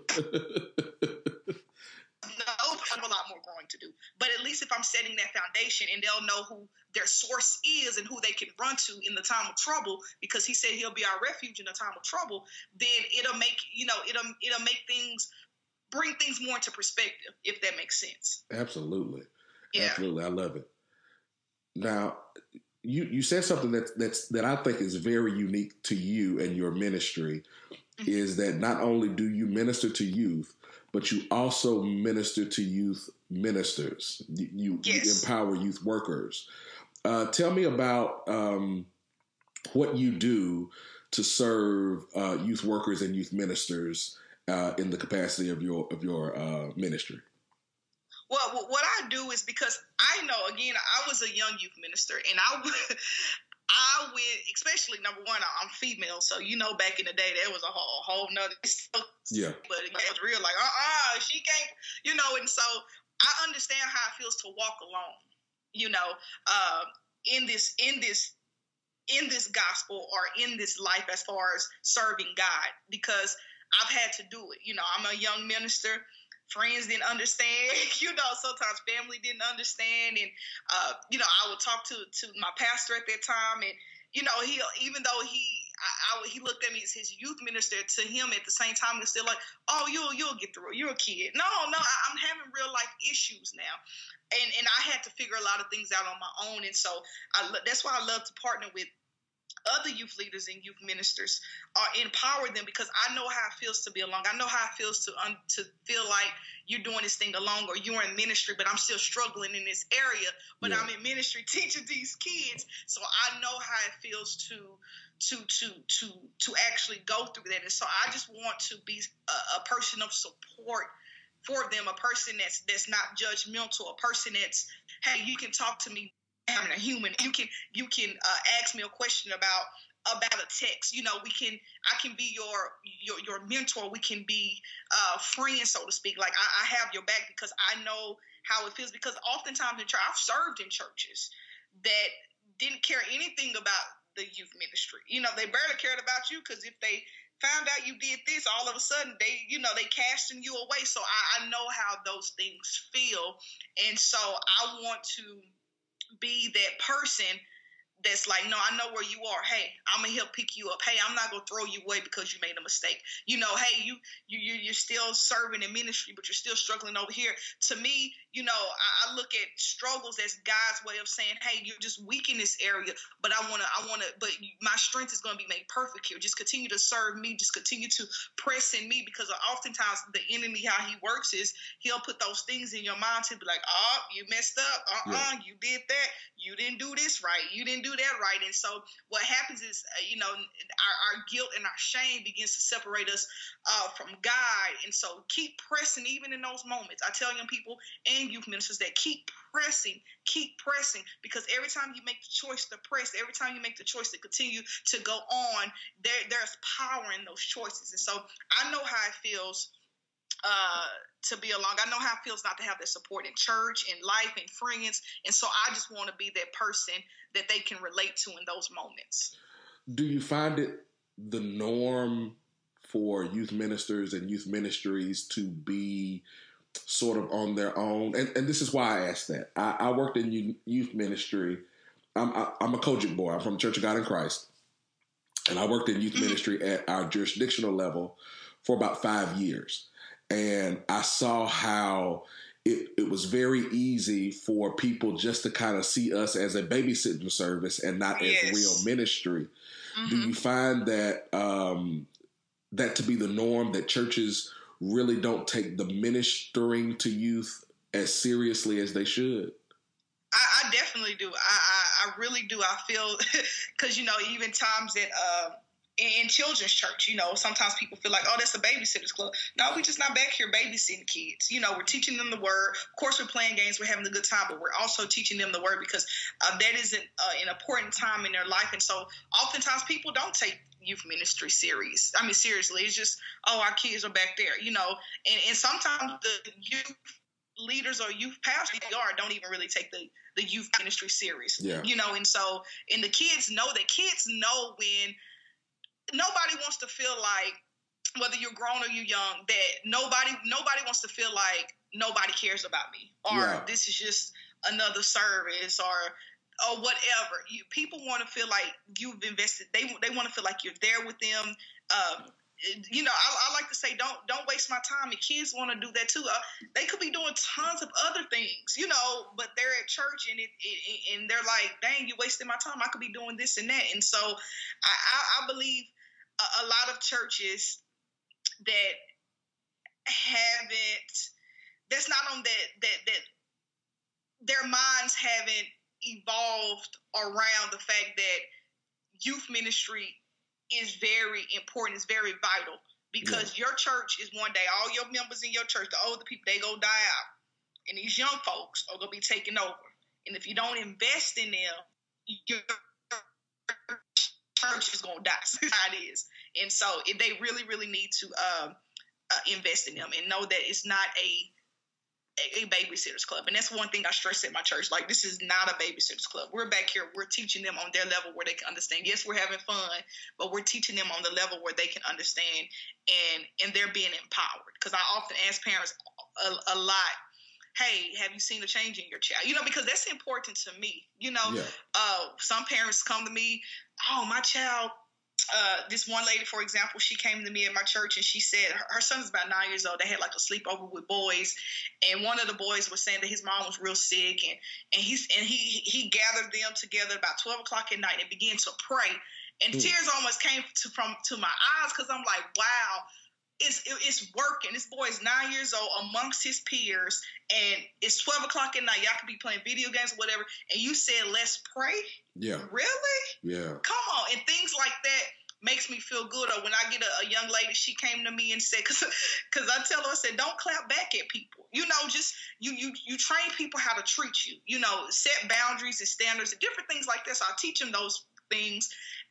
No, I have a lot more growing to do. But at least if I'm setting that foundation and they'll know who their source is and who they can run to in the time of trouble, because he said he'll be our refuge in the time of trouble, then it'll make, you know, it'll it'll make things, bring things more into perspective, if that makes sense. Absolutely. Yeah. Absolutely. I love it. Now, you, you said something that, that's, that I think is very unique to you and your ministry, mm-hmm. is that not only do you minister to youth, but you also minister to youth ministers. You, yes. you empower youth workers. Uh, tell me about um, what you do to serve uh, youth workers and youth ministers uh, in the capacity of your of your uh, ministry. Well, what I do is, because I know, again, I was a young youth minister, and I I would, especially number one, I'm female, so you know, back in the day, there was a whole whole nother stuff. Yeah. But it was real, like, uh-uh, she can't, you know. And so I understand how it feels to walk alone, you know, uh, in this in this in this gospel or in this life as far as serving God, because I've had to do it. You know, I'm a young minister. Friends didn't understand, you know, sometimes family didn't understand. And, uh, you know, I would talk to, to my pastor at that time. And, you know, he, even though he, I, I, he looked at me as his youth minister, to him at the same time, it's still like, oh, you'll, you'll get through it. You're a kid. No, no, I, I'm having real life issues now. And, and I had to figure a lot of things out on my own. And so I, that's why I love to partner with other youth leaders and youth ministers, uh, empower them, because I know how it feels to be alone. I know how it feels to un- to feel like you're doing this thing alone, or you're in ministry, but I'm still struggling in this area, but yeah. I'm in ministry teaching these kids. So I know how it feels to to to to to actually go through that. And so I just want to be a, a person of support for them, a person that's that's not judgmental, a person that's, hey, you can talk to me, I'm a human. You can you can uh, ask me a question about about a text. You know, we can, I can be your your, your mentor. We can be uh, friends, so to speak. Like, I, I have your back because I know how it feels. Because oftentimes in church, I've served in churches that didn't care anything about the youth ministry. You know, they barely cared about you because if they found out you did this, all of a sudden they, you know, they casting you away. So I, I know how those things feel. And so I want to be that person that's like, no, I know where you are. Hey, I'm gonna help pick you up. Hey, I'm not gonna throw you away because you made a mistake. You know, hey, you you you're still serving in ministry, but you're still struggling over here. To me, you know, I, I look at struggles as God's way of saying, hey, you're just weak in this area, but I wanna, I wanna, but my strength is gonna be made perfect here. Just continue to serve me. Just continue to press in me, because oftentimes the enemy, how he works is he'll put those things in your mind to be like, oh, you messed up. Uh-uh, yeah. You did that. You didn't do this right. You didn't do that right. And so what happens is, uh, you know, our, our guilt and our shame begins to separate us uh, from God. And so keep pressing even in those moments. I tell young people and youth ministers that keep pressing, keep pressing, because every time you make the choice to press, every time you make the choice to continue to go on, there there's power in those choices. And so I know how it feels uh, to be alone. I know how it feels not to have that support in church, in life, in friends. And so I just want to be that person that they can relate to in those moments. Do you find it the norm for youth ministers and youth ministries to be sort of on their own? And, and this is why I asked that. I, I worked in youth ministry. I'm, I, I'm a Kojic boy. I'm from the Church of God in Christ. And I worked in youth mm-hmm. ministry at our jurisdictional level for about five years. And I saw how it, it was very easy for people just to kind of see us as a babysitting service and not yes. as real ministry. Mm-hmm. Do you find that um, that to be the norm, that churches really don't take the ministering to youth as seriously as they should? I, I definitely do. I, I, I really do. I feel, because, you know, even times that uh, in children's church, you know, sometimes people feel like, oh, that's a babysitter's club. No, we're just not back here babysitting kids. You know, we're teaching them the word. Of course, we're playing games. We're having a good time, but we're also teaching them the word, because uh, that is an, uh, an important time in their life. And so oftentimes people don't take youth ministry serious. I mean, seriously, it's just, oh, our kids are back there, you know, and, and sometimes the youth leaders or youth pastors don't even really take the, the youth ministry serious, yeah. you know, and so, and the kids know that. Kids know when nobody wants to feel like, whether you're grown or you're young, that nobody, nobody wants to feel like nobody cares about me, or yeah. this is just another service, or, or whatever. You, people want to feel like you've invested. They, they want to feel like you're there with them. Um, You know, I, I like to say, don't don't waste my time. And kids want to do that too. Uh, they could be doing tons of other things, you know, but they're at church and it, it and they're like, dang, you wasted my time. I could be doing this and that. And so I, I, I believe a, a lot of churches that haven't, that's not on that, that, that their minds haven't evolved around the fact that youth ministry is very important, it's very vital, because yeah. your church is one day, all your members in your church, the older people, they go die out, and these young folks are going to be taking over. And if you don't invest in them, your church is going to die. That's how it is. And so they really, really need to uh, uh, invest in them and know that it's not a a babysitter's club. And that's one thing I stress at my church. Like, this is not a babysitter's club. We're back here. We're teaching them on their level where they can understand. Yes, we're having fun, but we're teaching them on the level where they can understand, and, and they're being empowered. Because I often ask parents a, a lot, hey, have you seen a change in your child? You know, because that's important to me. You know, yeah. uh, some parents come to me, oh, my child, Uh, this one lady, for example, she came to me at my church and she said her, her son's about nine years old. They had like a sleepover with boys, and one of the boys was saying that his mom was real sick, and and he's and he he gathered them together about twelve o'clock at night and began to pray, and mm. tears almost came to from to my eyes, because I'm like, wow, it's it, it's working. This boy is nine years old amongst his peers, and it's twelve o'clock at night. Y'all could be playing video games or whatever, and you said, let's pray. Yeah. Really? Yeah. Come on. And things like that makes me feel good. Or when I get a, a young lady, she came to me and said, because because I tell her, I said, don't clap back at people. You know, just you you you train people how to treat you. You know, set boundaries and standards and different things like this. So I teach them those things.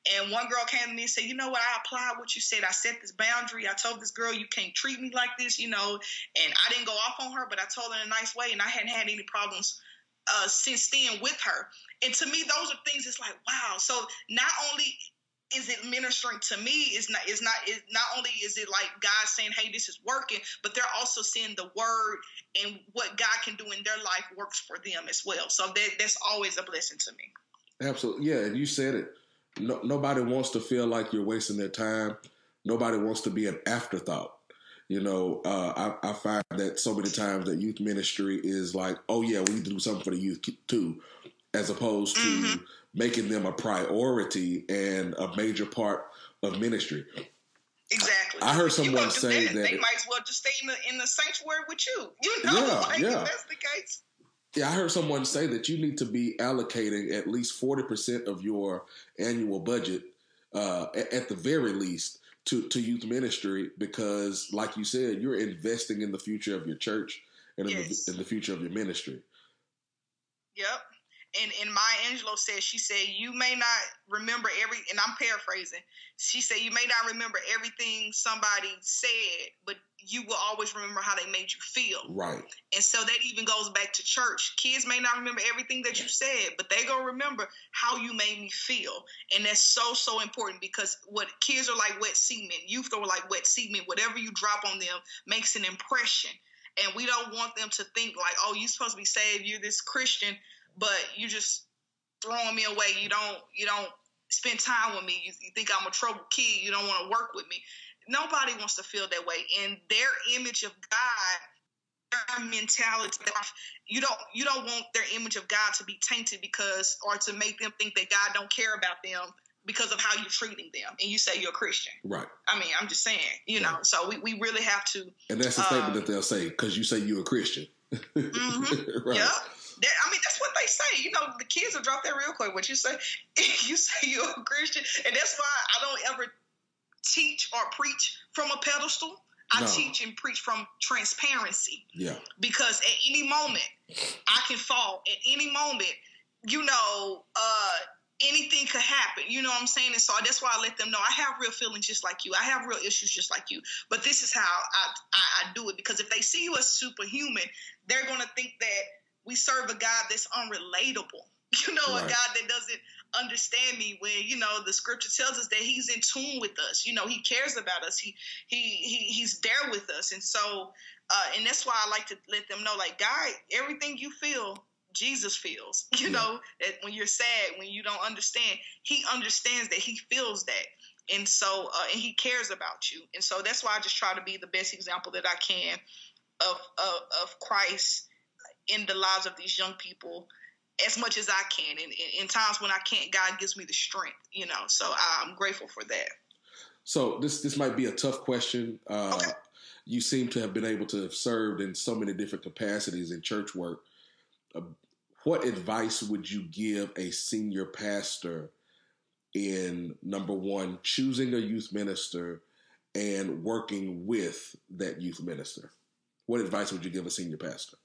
And one girl came to me and said, you know what, I applied what you said. I set this boundary. I told this girl, you can't treat me like this, you know, and I didn't go off on her, but I told her in a nice way, and I hadn't had any problems uh, since then with her. And to me, those are things, it's like, wow. So not only is it ministering to me, it's not, it's not, it's not only is it like God saying, hey, this is working, but they're also seeing the word and what God can do in their life works for them as well. So that, that's always a blessing to me. Absolutely. Yeah, and you said it. No, nobody wants to feel like you're wasting their time. Nobody wants to be an afterthought. You know, uh, I, I find that so many times that youth ministry is like, oh, yeah, we need to do something for the youth too, as opposed to mm-hmm. making them a priority and a major part of ministry. Exactly. I heard someone say that, that they it, might as well just stay in the in the sanctuary with you. You know, yeah, like, yeah. if that's the case. Yeah, I heard someone say that you need to be allocating at least forty percent of your annual budget, uh, at, at the very least, to, to youth ministry because, like you said, you're investing in the future of your church and in, yes. the, in the future of your ministry. Yep. And, and Maya Angelou said, she said, you may not remember every, and I'm paraphrasing, she said, you may not remember everything somebody said, but you will always remember how they made you feel. Right. And so that even goes back to church. Kids may not remember everything that you said, but they going to remember how you made me feel. And that's so, so important because what kids are like wet cement. Youth are like wet cement. Whatever you drop on them makes an impression. And we don't want them to think like, oh, you're supposed to be saved. You're this Christian, but you just throwing me away. You don't, you don't spend time with me. You, you think I'm a troubled kid. You don't want to work with me. Nobody wants to feel that way. And their image of God, their mentality, you don't, you don't want their image of God to be tainted because, or to make them think that God don't care about them because of how you're treating them. And you say you're a Christian. Right. I mean, I'm just saying, you know, right. So we, we really have to. And that's the um, statement that they'll say, because you say you're a Christian. Mm-hmm. Right. Yeah. That, I mean, that's what they say. You know, the kids will drop that real quick. What you say, you say you're a Christian. And that's why I don't ever teach or preach from a pedestal. I no. teach and preach from transparency. Yeah. Because at any moment, I can fall. At any moment, you know, uh, anything could happen. You know what I'm saying? And so that's why I let them know I have real feelings just like you. I have real issues just like you. But this is how I, I, I do it. Because if they see you as superhuman, they're going to think that we serve a God that's unrelatable. You know, right. A God that doesn't understand me when, you know, the scripture tells us that he's in tune with us. You know, he cares about us. He he, he he's there with us. And so, uh, and that's why I like to let them know, like, God, everything you feel, Jesus feels. You yeah. know, that when you're sad, when you don't understand, he understands that, he feels that. And so, uh, and he cares about you. And so that's why I just try to be the best example that I can of of, of Christ in the lives of these young people as much as I can. And in, in times when I can't, God gives me the strength, you know, so I'm grateful for that. So this, this might be a tough question. Uh, okay. You seem to have been able to have served in so many different capacities in church work. Uh, what advice would you give a senior pastor in, number one, choosing a youth minister and working with that youth minister? What advice would you give a senior pastor?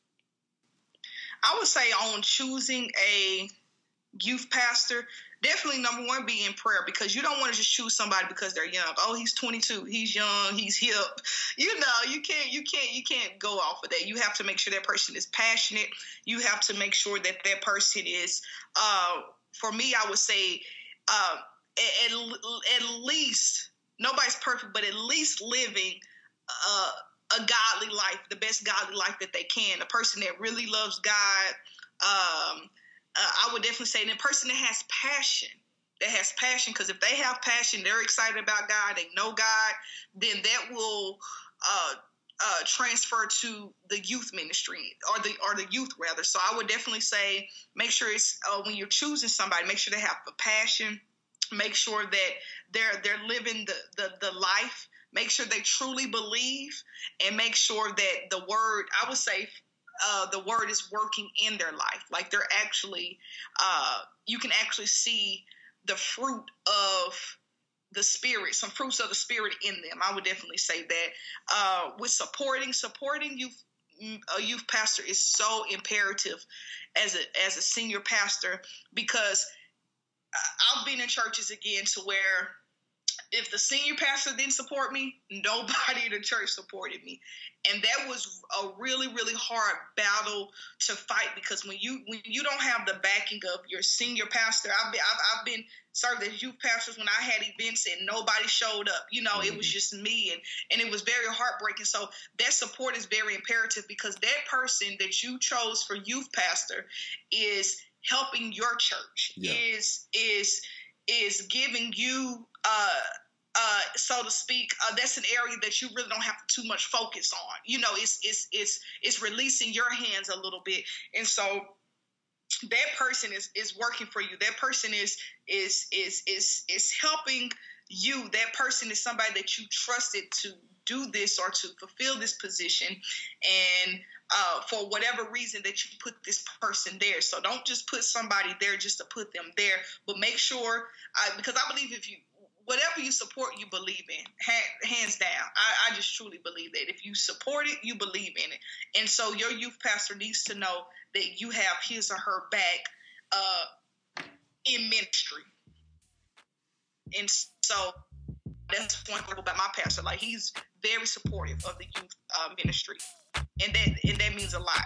I would say on choosing a youth pastor, definitely number one, be in prayer, because you don't want to just choose somebody because they're young. Oh, he's twenty-two, he's young, he's hip. You know, you can't, you can't, you can't go off of that. You have to make sure that person is passionate. You have to make sure that that person is, uh, for me, I would say, uh, at, at least, nobody's perfect, but at least living, uh, a godly life, the best godly life that they can. A person that really loves God. Um, uh, I would definitely say, and a person that has passion, that has passion, because if they have passion, they're excited about God, they know God, then that will uh, uh, transfer to the youth ministry or the or the youth rather. So I would definitely say, make sure it's uh, when you're choosing somebody, make sure they have a passion. Make sure that they're they're living the the, the life. Make sure they truly believe, and make sure that the word, I would say, uh, the word is working in their life. Like they're actually, uh, you can actually see the fruit of the Spirit, some fruits of the Spirit in them. I would definitely say that. Uh, with supporting, supporting youth, a youth pastor is so imperative as a as a senior pastor, because I've been in churches again to where if the senior pastor didn't support me, nobody in the church supported me. And that was a really, really hard battle to fight, because when you when you don't have the backing of your senior pastor, I've been, I've, I've been served as youth pastors when I had events and nobody showed up. You know, mm-hmm. It was just me, and, and it was very heartbreaking. So that support is very imperative, because that person that you chose for youth pastor is helping your church, yeah. is is is giving you uh uh so to speak uh, that's an area that you really don't have too much focus on. You know, it's it's it's it's releasing your hands a little bit. And so that person is is working for you. That person is is is is is helping you. That person is somebody that you trusted to do this or to fulfill this position, and uh, for whatever reason that you put this person there. So don't just put somebody there just to put them there, but make sure, uh, because I believe if you, whatever you support, you believe in, ha- hands down. I, I just truly believe that. If you support it, you believe in it. And so your youth pastor needs to know that you have his or her back uh, in ministry. And so that's one thing about my pastor. Like, he's very supportive of the youth uh, ministry, and that and that means a lot.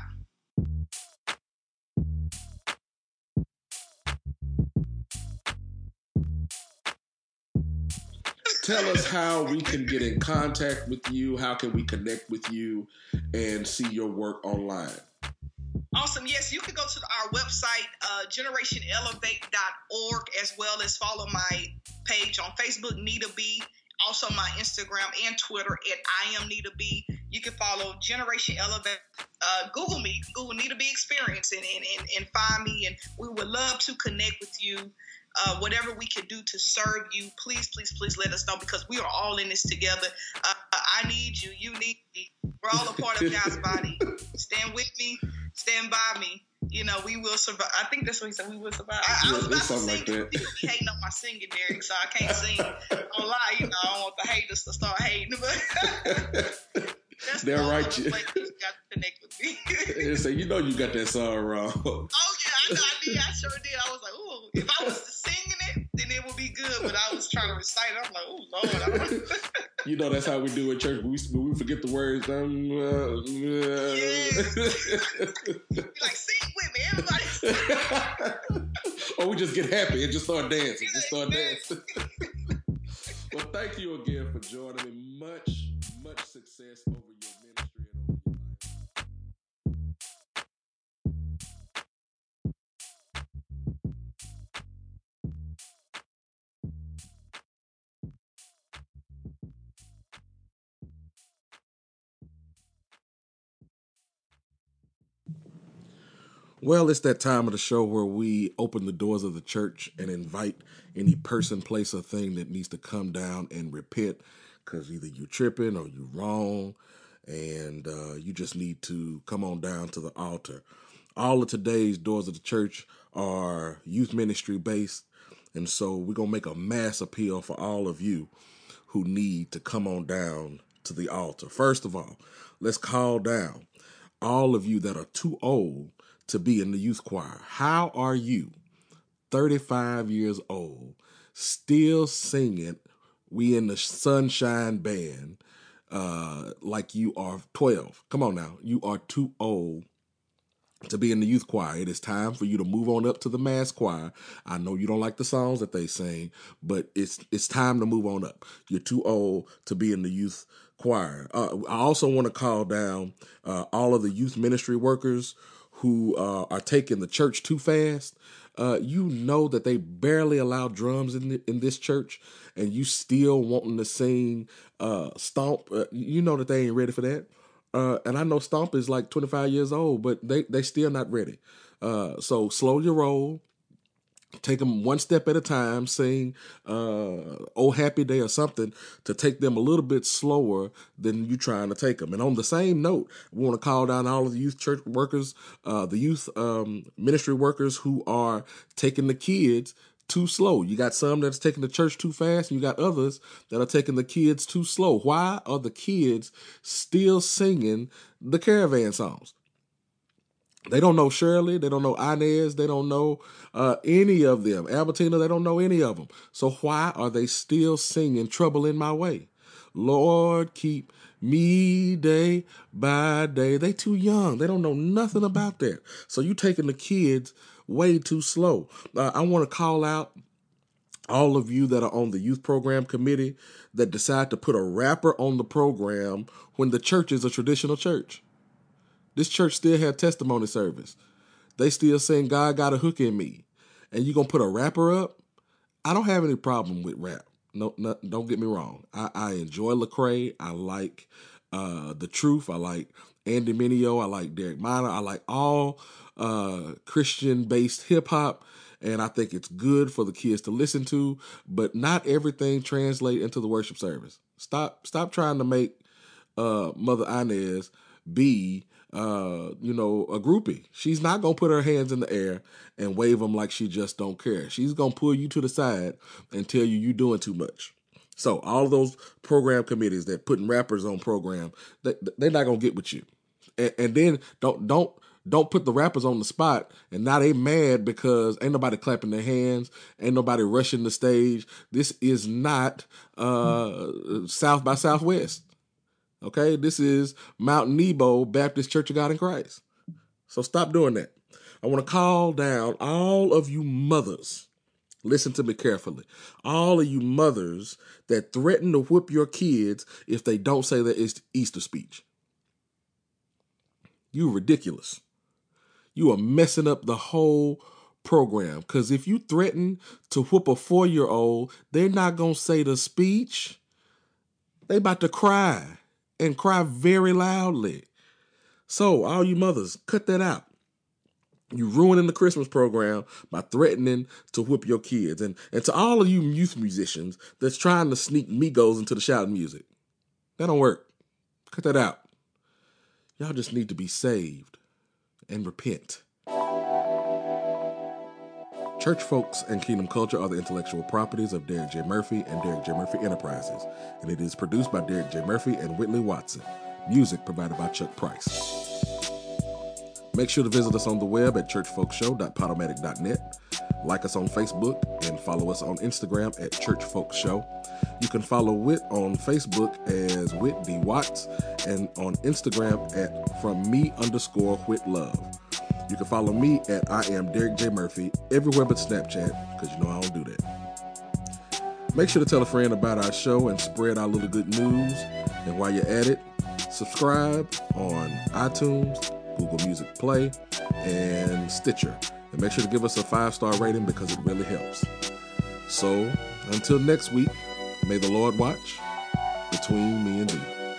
Tell us how we can get in contact with you. How can we connect with you and see your work online? Awesome. Yes, you can go to our website, uh, generation elevate dot org, as well as follow my page on Facebook, Nita B. Also my Instagram and Twitter at I am Nita B. You can follow Generation Elevate. Uh, Google me, Google Nita B Experience, and, and, and, and find me. And we would love to connect with you. Uh, whatever we can do to serve you, please, please, please let us know, because we are all in this together. Uh, I need you. You need me. We're all a part of God's body. Stand with me. Stand by me. You know, we will survive. I think that's what he said. We will survive. I, yeah, I was about to sing. Like that. People be hating on my singing lyric, so I can't sing. Don't lie. You know, I don't want the haters to start hating. But that's they're the right. You got to connect with me. They say, you know, you got that song wrong. Oh yeah, I know. I did. I sure did. I was like, ooh, if I was singing it, then it would be good. But I was trying to recite it. I'm like, oh Lord. I'm You know, that's how we do in church. We we forget the words. Um, uh, yes. Be like, sing with me, everybody. Or we just get happy and just start dancing. Just start dancing. Well, thank you again for joining me. Much, much success over your ministry and over your life. Well, it's that time of the show where we open the doors of the church and invite any person, place, or thing that needs to come down and repent, because either you're tripping or you're wrong, and uh, you just need to come on down to the altar. All of today's doors of the church are youth ministry based, and so we're going to make a mass appeal for all of you who need to come on down to the altar. First of all, let's call down all of you that are too old to be in the youth choir. How are you, thirty-five years old, still singing We in the Sunshine Band uh, like you are twelve? Come on now. You are too old to be in the youth choir. It is time for you to move on up to the mass choir. I know you don't like the songs that they sing, but it's it's time to move on up. You're too old to be in the youth choir. Uh, I also want to call down uh, all of the youth ministry workers who uh, are taking the church too fast. Uh, you know that they barely allow drums in the, in this church, and you still wanting to sing uh, Stomp. Uh, you know that they ain't ready for that. Uh, and I know Stomp is like twenty-five years old, but they they still not ready. Uh, so slow your roll. Take them one step at a time, sing uh, Oh Happy Day or something to take them a little bit slower than you trying to take them. And on the same note, we want to call down all of the youth church workers, uh, the youth um, ministry workers who are taking the kids too slow. You got some that's taking the church too fast, and you got others that are taking the kids too slow. Why are the kids still singing the caravan songs? They don't know Shirley. They don't know Inez. They don't know uh, any of them. Albertina, they don't know any of them. So why are they still singing Trouble in My Way? Lord, keep me day by day. They too young. They don't know nothing about that. So you taking the kids way too slow. Uh, I want to call out all of you that are on the youth program committee that decide to put a rapper on the program when the church is a traditional church. This church still had testimony service. They still saying God got a hook in me. And you going to put a rapper up? I don't have any problem with rap. No, no don't get me wrong. I, I enjoy Lecrae. I like uh, The Truth. I like Andy Mineo. I like Derek Minor. I like all uh, Christian-based hip-hop. And I think it's good for the kids to listen to. But not everything translates into the worship service. Stop, stop trying to make uh, Mother Inez be... Uh, you know, a groupie. She's not going to put her hands in the air and wave them like she just don't care. She's going to pull you to the side and tell you you're doing too much. So all those program committees that putting rappers on program, they, they're not going to get with you. And, and then don't, don't, don't put the rappers on the spot and now they mad because ain't nobody clapping their hands. Ain't nobody rushing the stage. This is not uh, South by Southwest. Okay, this is Mount Nebo Baptist Church of God in Christ. So stop doing that. I want to call down all of you mothers. Listen to me carefully. All of you mothers that threaten to whip your kids if they don't say their Easter speech. You're ridiculous. You are messing up the whole program. Because if you threaten to whip a four-year-old, they're not going to say the speech. They about to cry. And cry very loudly. So, all you mothers, cut that out. You're ruining the Christmas program by threatening to whip your kids. And, and to all of you youth musicians that's trying to sneak Migos into the shouting music. That don't work. Cut that out. Y'all just need to be saved and repent. Church Folks and Kingdom Culture are the intellectual properties of Derek J. Murphy and Derek J. Murphy Enterprises, and it is produced by Derek J. Murphy and Whitley Watson. Music provided by Chuck Price. Make sure to visit us on the web at church folk show dot podomatic dot net. Like us on Facebook and follow us on Instagram at Church Folk Show. You can follow Whit on Facebook as Whit D. Watts and on Instagram at from me underscore Whit Love. You can follow me at I am Derek J. Murphy everywhere but Snapchat, because you know I don't do that. Make sure to tell a friend about our show and spread our little good news. And while you're at it, subscribe on iTunes, Google Music Play, and Stitcher. And make sure to give us a five-star rating because it really helps. So, until next week, may the Lord watch between me and thee.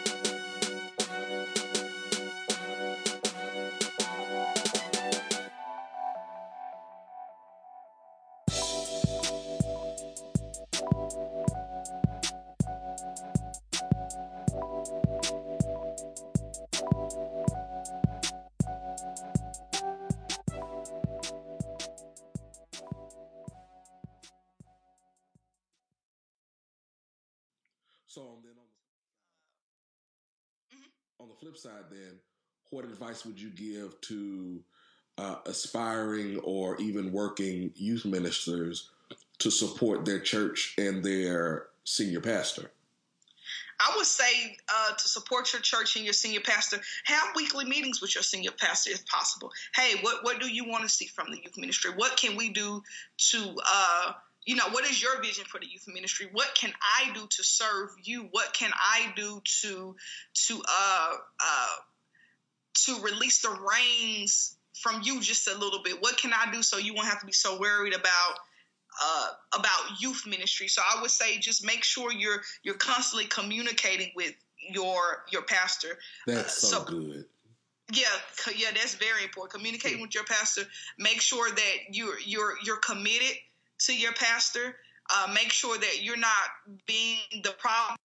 So then on the, mm-hmm. on the flip side, then, what advice would you give to uh, aspiring or even working youth ministers to support their church and their senior pastor? I would say uh, to support your church and your senior pastor, have weekly meetings with your senior pastor if possible. Hey, what, what do you want to see from the youth ministry? What can we do to, uh, you know, what is your vision for the youth ministry? What can I do to serve you? What can I do to to uh, uh, to release the reins from you just a little bit? What can I do so you won't have to be so worried about Uh, about youth ministry? So I would say just make sure you're you're constantly communicating with your your pastor. That's uh, so, so good. Yeah, yeah, that's very important. Communicating with your pastor. Make sure that you're you're you're committed to your pastor. Uh, make sure that you're not being the problem.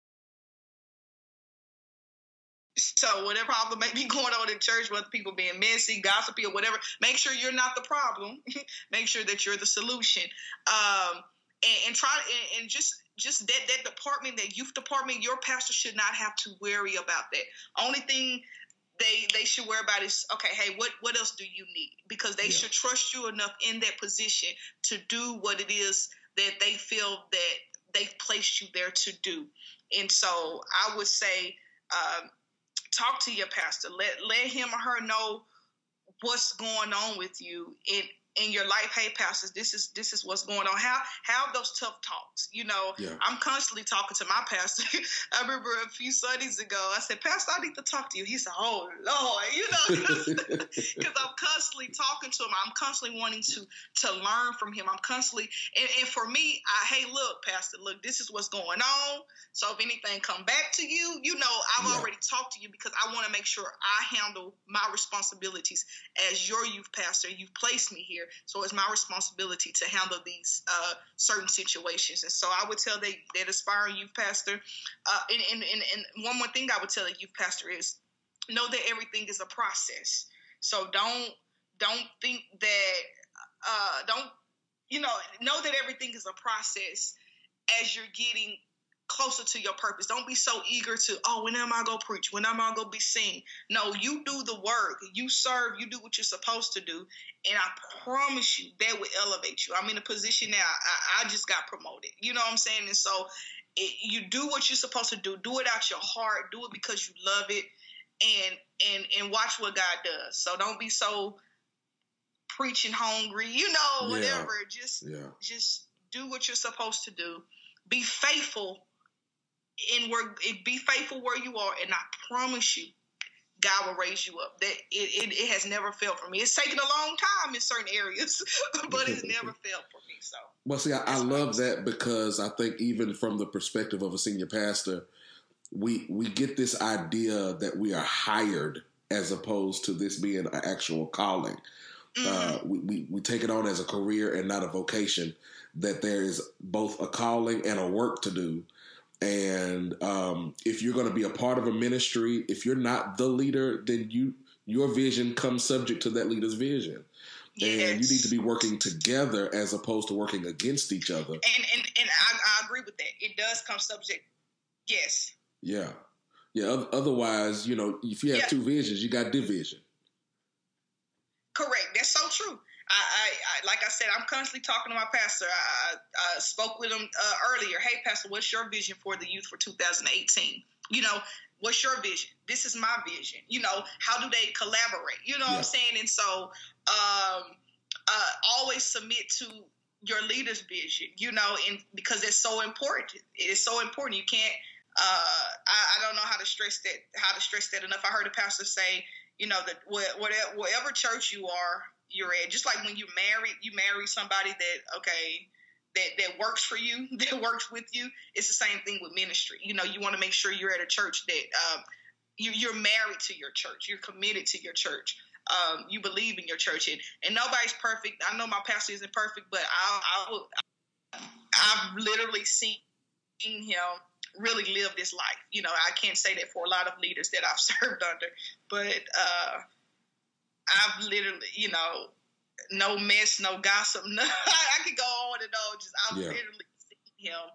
So whatever problem may be going on in church, whether people being messy, gossipy, or whatever, make sure you're not the problem. Make sure that you're the solution. Um, and, and try and, and just just that that department, that youth department, your pastor should not have to worry about that. Only thing they they should worry about is, okay, hey, what what else do you need? Because they yeah. should trust you enough in that position to do what it is that they feel that they've placed you there to do. And so I would say, um, talk to your pastor. Let let him or her know what's going on with you in in your life. Hey, pastors, this is this is what's going on. Have have those tough talks. You know, yeah. I'm constantly talking to my pastor. I remember a few Sundays ago, I said, Pastor, I need to talk to you. He said, oh, Lord, you know, because I'm constantly talking to him. I'm constantly wanting to to learn from him. I'm constantly, and, and for me, I, hey, look, Pastor, look, this is what's going on. So if anything come back to you, you know, I've yeah. already talked to you because I want to make sure I handle my responsibilities as your youth pastor. You've placed me here. So it's my responsibility to handle these uh, certain situations. And so I would tell that, that aspiring youth pastor, uh, and, and, and, and one more thing I would tell a youth pastor is know that everything is a process. So don't, don't think that, uh, don't, you know, know that everything is a process as you're getting closer to your purpose. Don't be so eager to, oh, when am I going to preach? When am I going to be seen? No, you do the work. You serve. You do what you're supposed to do. And I promise you that will elevate you. I'm in a position now. I, I just got promoted. You know what I'm saying? And so it, you do what you're supposed to do. Do it out your heart. Do it because you love it. And, and, and watch what God does. So don't be so preaching hungry, you know, whatever. Yeah. Just, yeah. just do what you're supposed to do. Be faithful in where, be faithful where you are, and I promise you, God will raise you up. That it, it, it has never failed for me. It's taken a long time in certain areas, but it's never failed for me. So, well, see, I, I love that because I think even from the perspective of a senior pastor, we we get this idea that we are hired as opposed to this being an actual calling. Mm-hmm. Uh, we, we we take it on as a career and not a vocation. That there is both a calling and a work to do. And um, if you're going to be a part of a ministry, if you're not the leader, then you your vision comes subject to that leader's vision. Yes. And you need to be working together as opposed to working against each other. And and, and I, I agree with that. It does come subject. Yes. Yeah. Yeah. Otherwise, you know, if you have yeah. two visions, you got division. Correct. That's so true. I, I, I, like I said, I'm constantly talking to my pastor. I, I spoke with him uh, earlier. Hey, Pastor, what's your vision for the youth for two thousand eighteen? You know, what's your vision? This is my vision. You know, how do they collaborate? You know yeah. what I'm saying? And so, um, uh, always submit to your leader's vision. You know, and because it's so important. It is so important. You can't. Uh, I, I don't know how to stress that. How to stress that enough. I heard a pastor say, you know, that whatever, whatever church you are. You're at, just like when you marry, you marry somebody that, okay, that, that works for you, that works with you. It's the same thing with ministry. You know, you want to make sure you're at a church that um, you, you're married to your church. You're committed to your church. Um, you believe in your church. And, and nobody's perfect. I know my pastor isn't perfect, but I, I, I've literally seen him really live this life. You know, I can't say that for a lot of leaders that I've served under, but uh I've literally, you know, no mess, no gossip. No, I could go on and on. Just I've yeah. literally seen him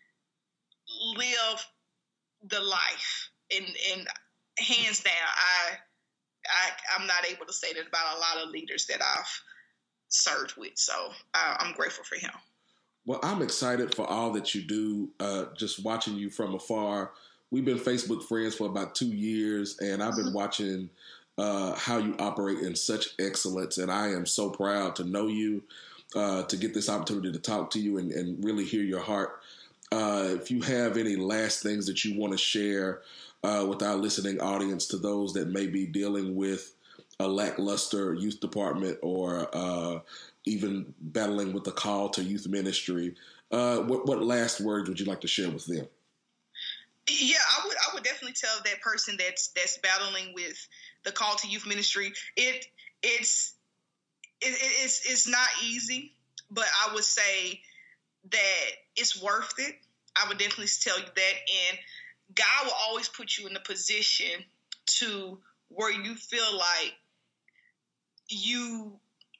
live the life, and and hands down, I, I I'm not able to say that about a lot of leaders that I've served with. So I, I'm grateful for him. Well, I'm excited for all that you do. Uh, just watching you from afar, we've been Facebook friends for about two years, and I've been mm-hmm. watching. Uh, how you operate in such excellence. And I am so proud to know you, uh, to get this opportunity to talk to you and, and really hear your heart. Uh, if you have any last things that you want to share uh, with our listening audience, to those that may be dealing with a lackluster youth department or uh, even battling with the call to youth ministry, uh, what, what last words would you like to share with them? Yeah, I would. I would definitely tell that person that's that's battling with the call to youth ministry. It it's it, it's it's not easy, but I would say that it's worth it. I would definitely tell you that, and God will always put you in the position to where you feel like you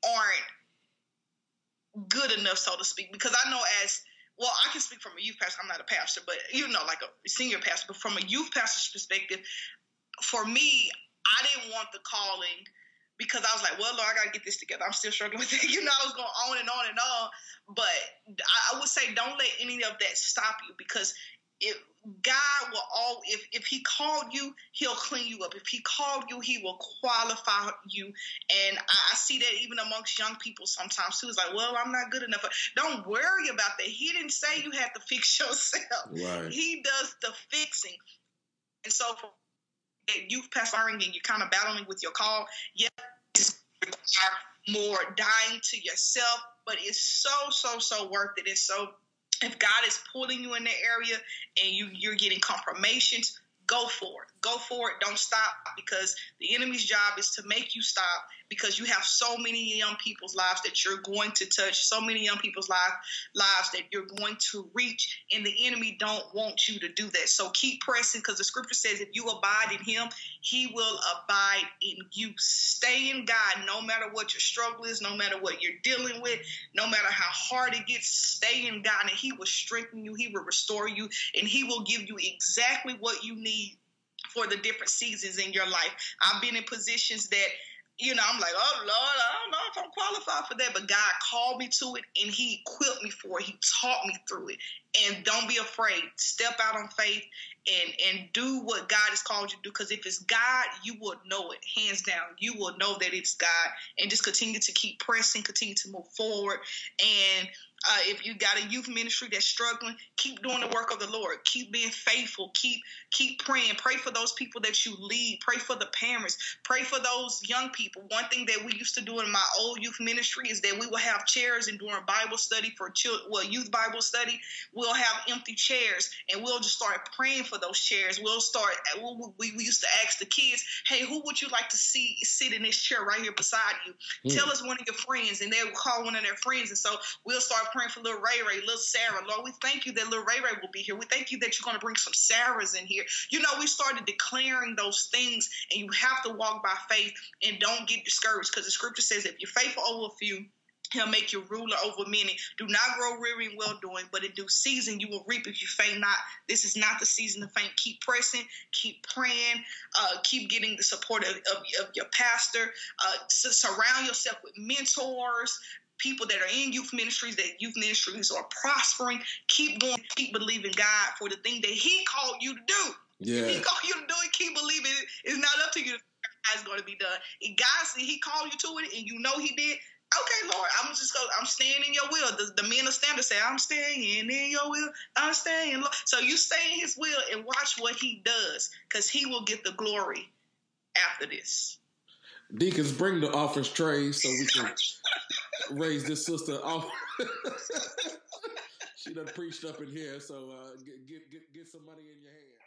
aren't good enough, so to speak. Because I know as Well, I can speak from a youth pastor. I'm not a pastor, but, you know, like a senior pastor. But from a youth pastor's perspective, for me, I didn't want the calling because I was like, well, Lord, I got to get this together. I'm still struggling with it. You know, I was going on and on and on. But I, I would say don't let any of that stop you, because if God will all, if, if he called you, he'll clean you up. If he called you, he will qualify you. And I, I see that even amongst young people sometimes too. It's like, well, I'm not good enough. Don't worry about that. He didn't say you had to fix yourself. Right. He does the fixing. And so for youth pastoring and you're kind of battling with your call, yeah, it's more dying to yourself, but it's so, so, so worth it. It's so, if God is pulling you in that area and you, you're getting confirmations, go for it. Go for it. Don't stop, because the enemy's job is to make you stop, because you have so many young people's lives that you're going to touch, so many young people's lives lives that you're going to reach, and the enemy don't want you to do that. So keep pressing, because the scripture says if you abide in him, he will abide in you. Stay in God no matter what your struggle is, no matter what you're dealing with, no matter how hard it gets. Stay in God, and he will strengthen you, he will restore you, and he will give you exactly what you need for the different seasons in your life. I've been in positions that, you know, I'm like, oh, Lord, I don't know if I'm qualified for that. But God called me to it, and he equipped me for it. He taught me through it. And don't be afraid. Step out on faith and, and do what God has called you to do. Because if it's God, you will know it, hands down. You will know that it's God. And just continue to keep pressing, continue to move forward. And Uh, if you got a youth ministry that's struggling, keep doing the work of the Lord. Keep being faithful. Keep keep praying. Pray for those people that you lead. Pray for the parents. Pray for those young people. One thing that we used to do in my old youth ministry is that we will have chairs, and during Bible study for children, well, youth Bible study, we'll have empty chairs, and we'll just start praying for those chairs. We'll start. We'll, we we used to ask the kids, "Hey, who would you like to see sit in this chair right here beside you? Mm. Tell us one of your friends," and they will call one of their friends, and so we'll start praying for little Ray Ray, little Sarah. Lord, we thank you that little Ray Ray will be here. We thank you that you're going to bring some Sarahs in here. You know, we started declaring those things, and you have to walk by faith and don't get discouraged, because the scripture says if you're faithful over a few, he'll make you ruler over many. Do not grow weary in well-doing, but in due season you will reap if you faint not. This is not the season to faint. Keep pressing, keep praying, uh, keep getting the support of, of, of your pastor. Uh, surround yourself with mentors, people that are in youth ministries, that youth ministries are prospering. Keep going, keep believing God for the thing that he called you to do. Yeah. If he called you to do it, keep believing it. It's not up to you. It's going to be done. If God said he called you to it and you know he did, okay, Lord, I'm just going, I'm staying in your will. The, the men of standard say, I'm staying in your will. I'm staying. Lord. So you stay in his will and watch what he does, because he will get the glory after this. Deacons, bring the offerings tray so we can raise this sister off. She done preached up in here, so uh, get, get, get, get some money in your hand.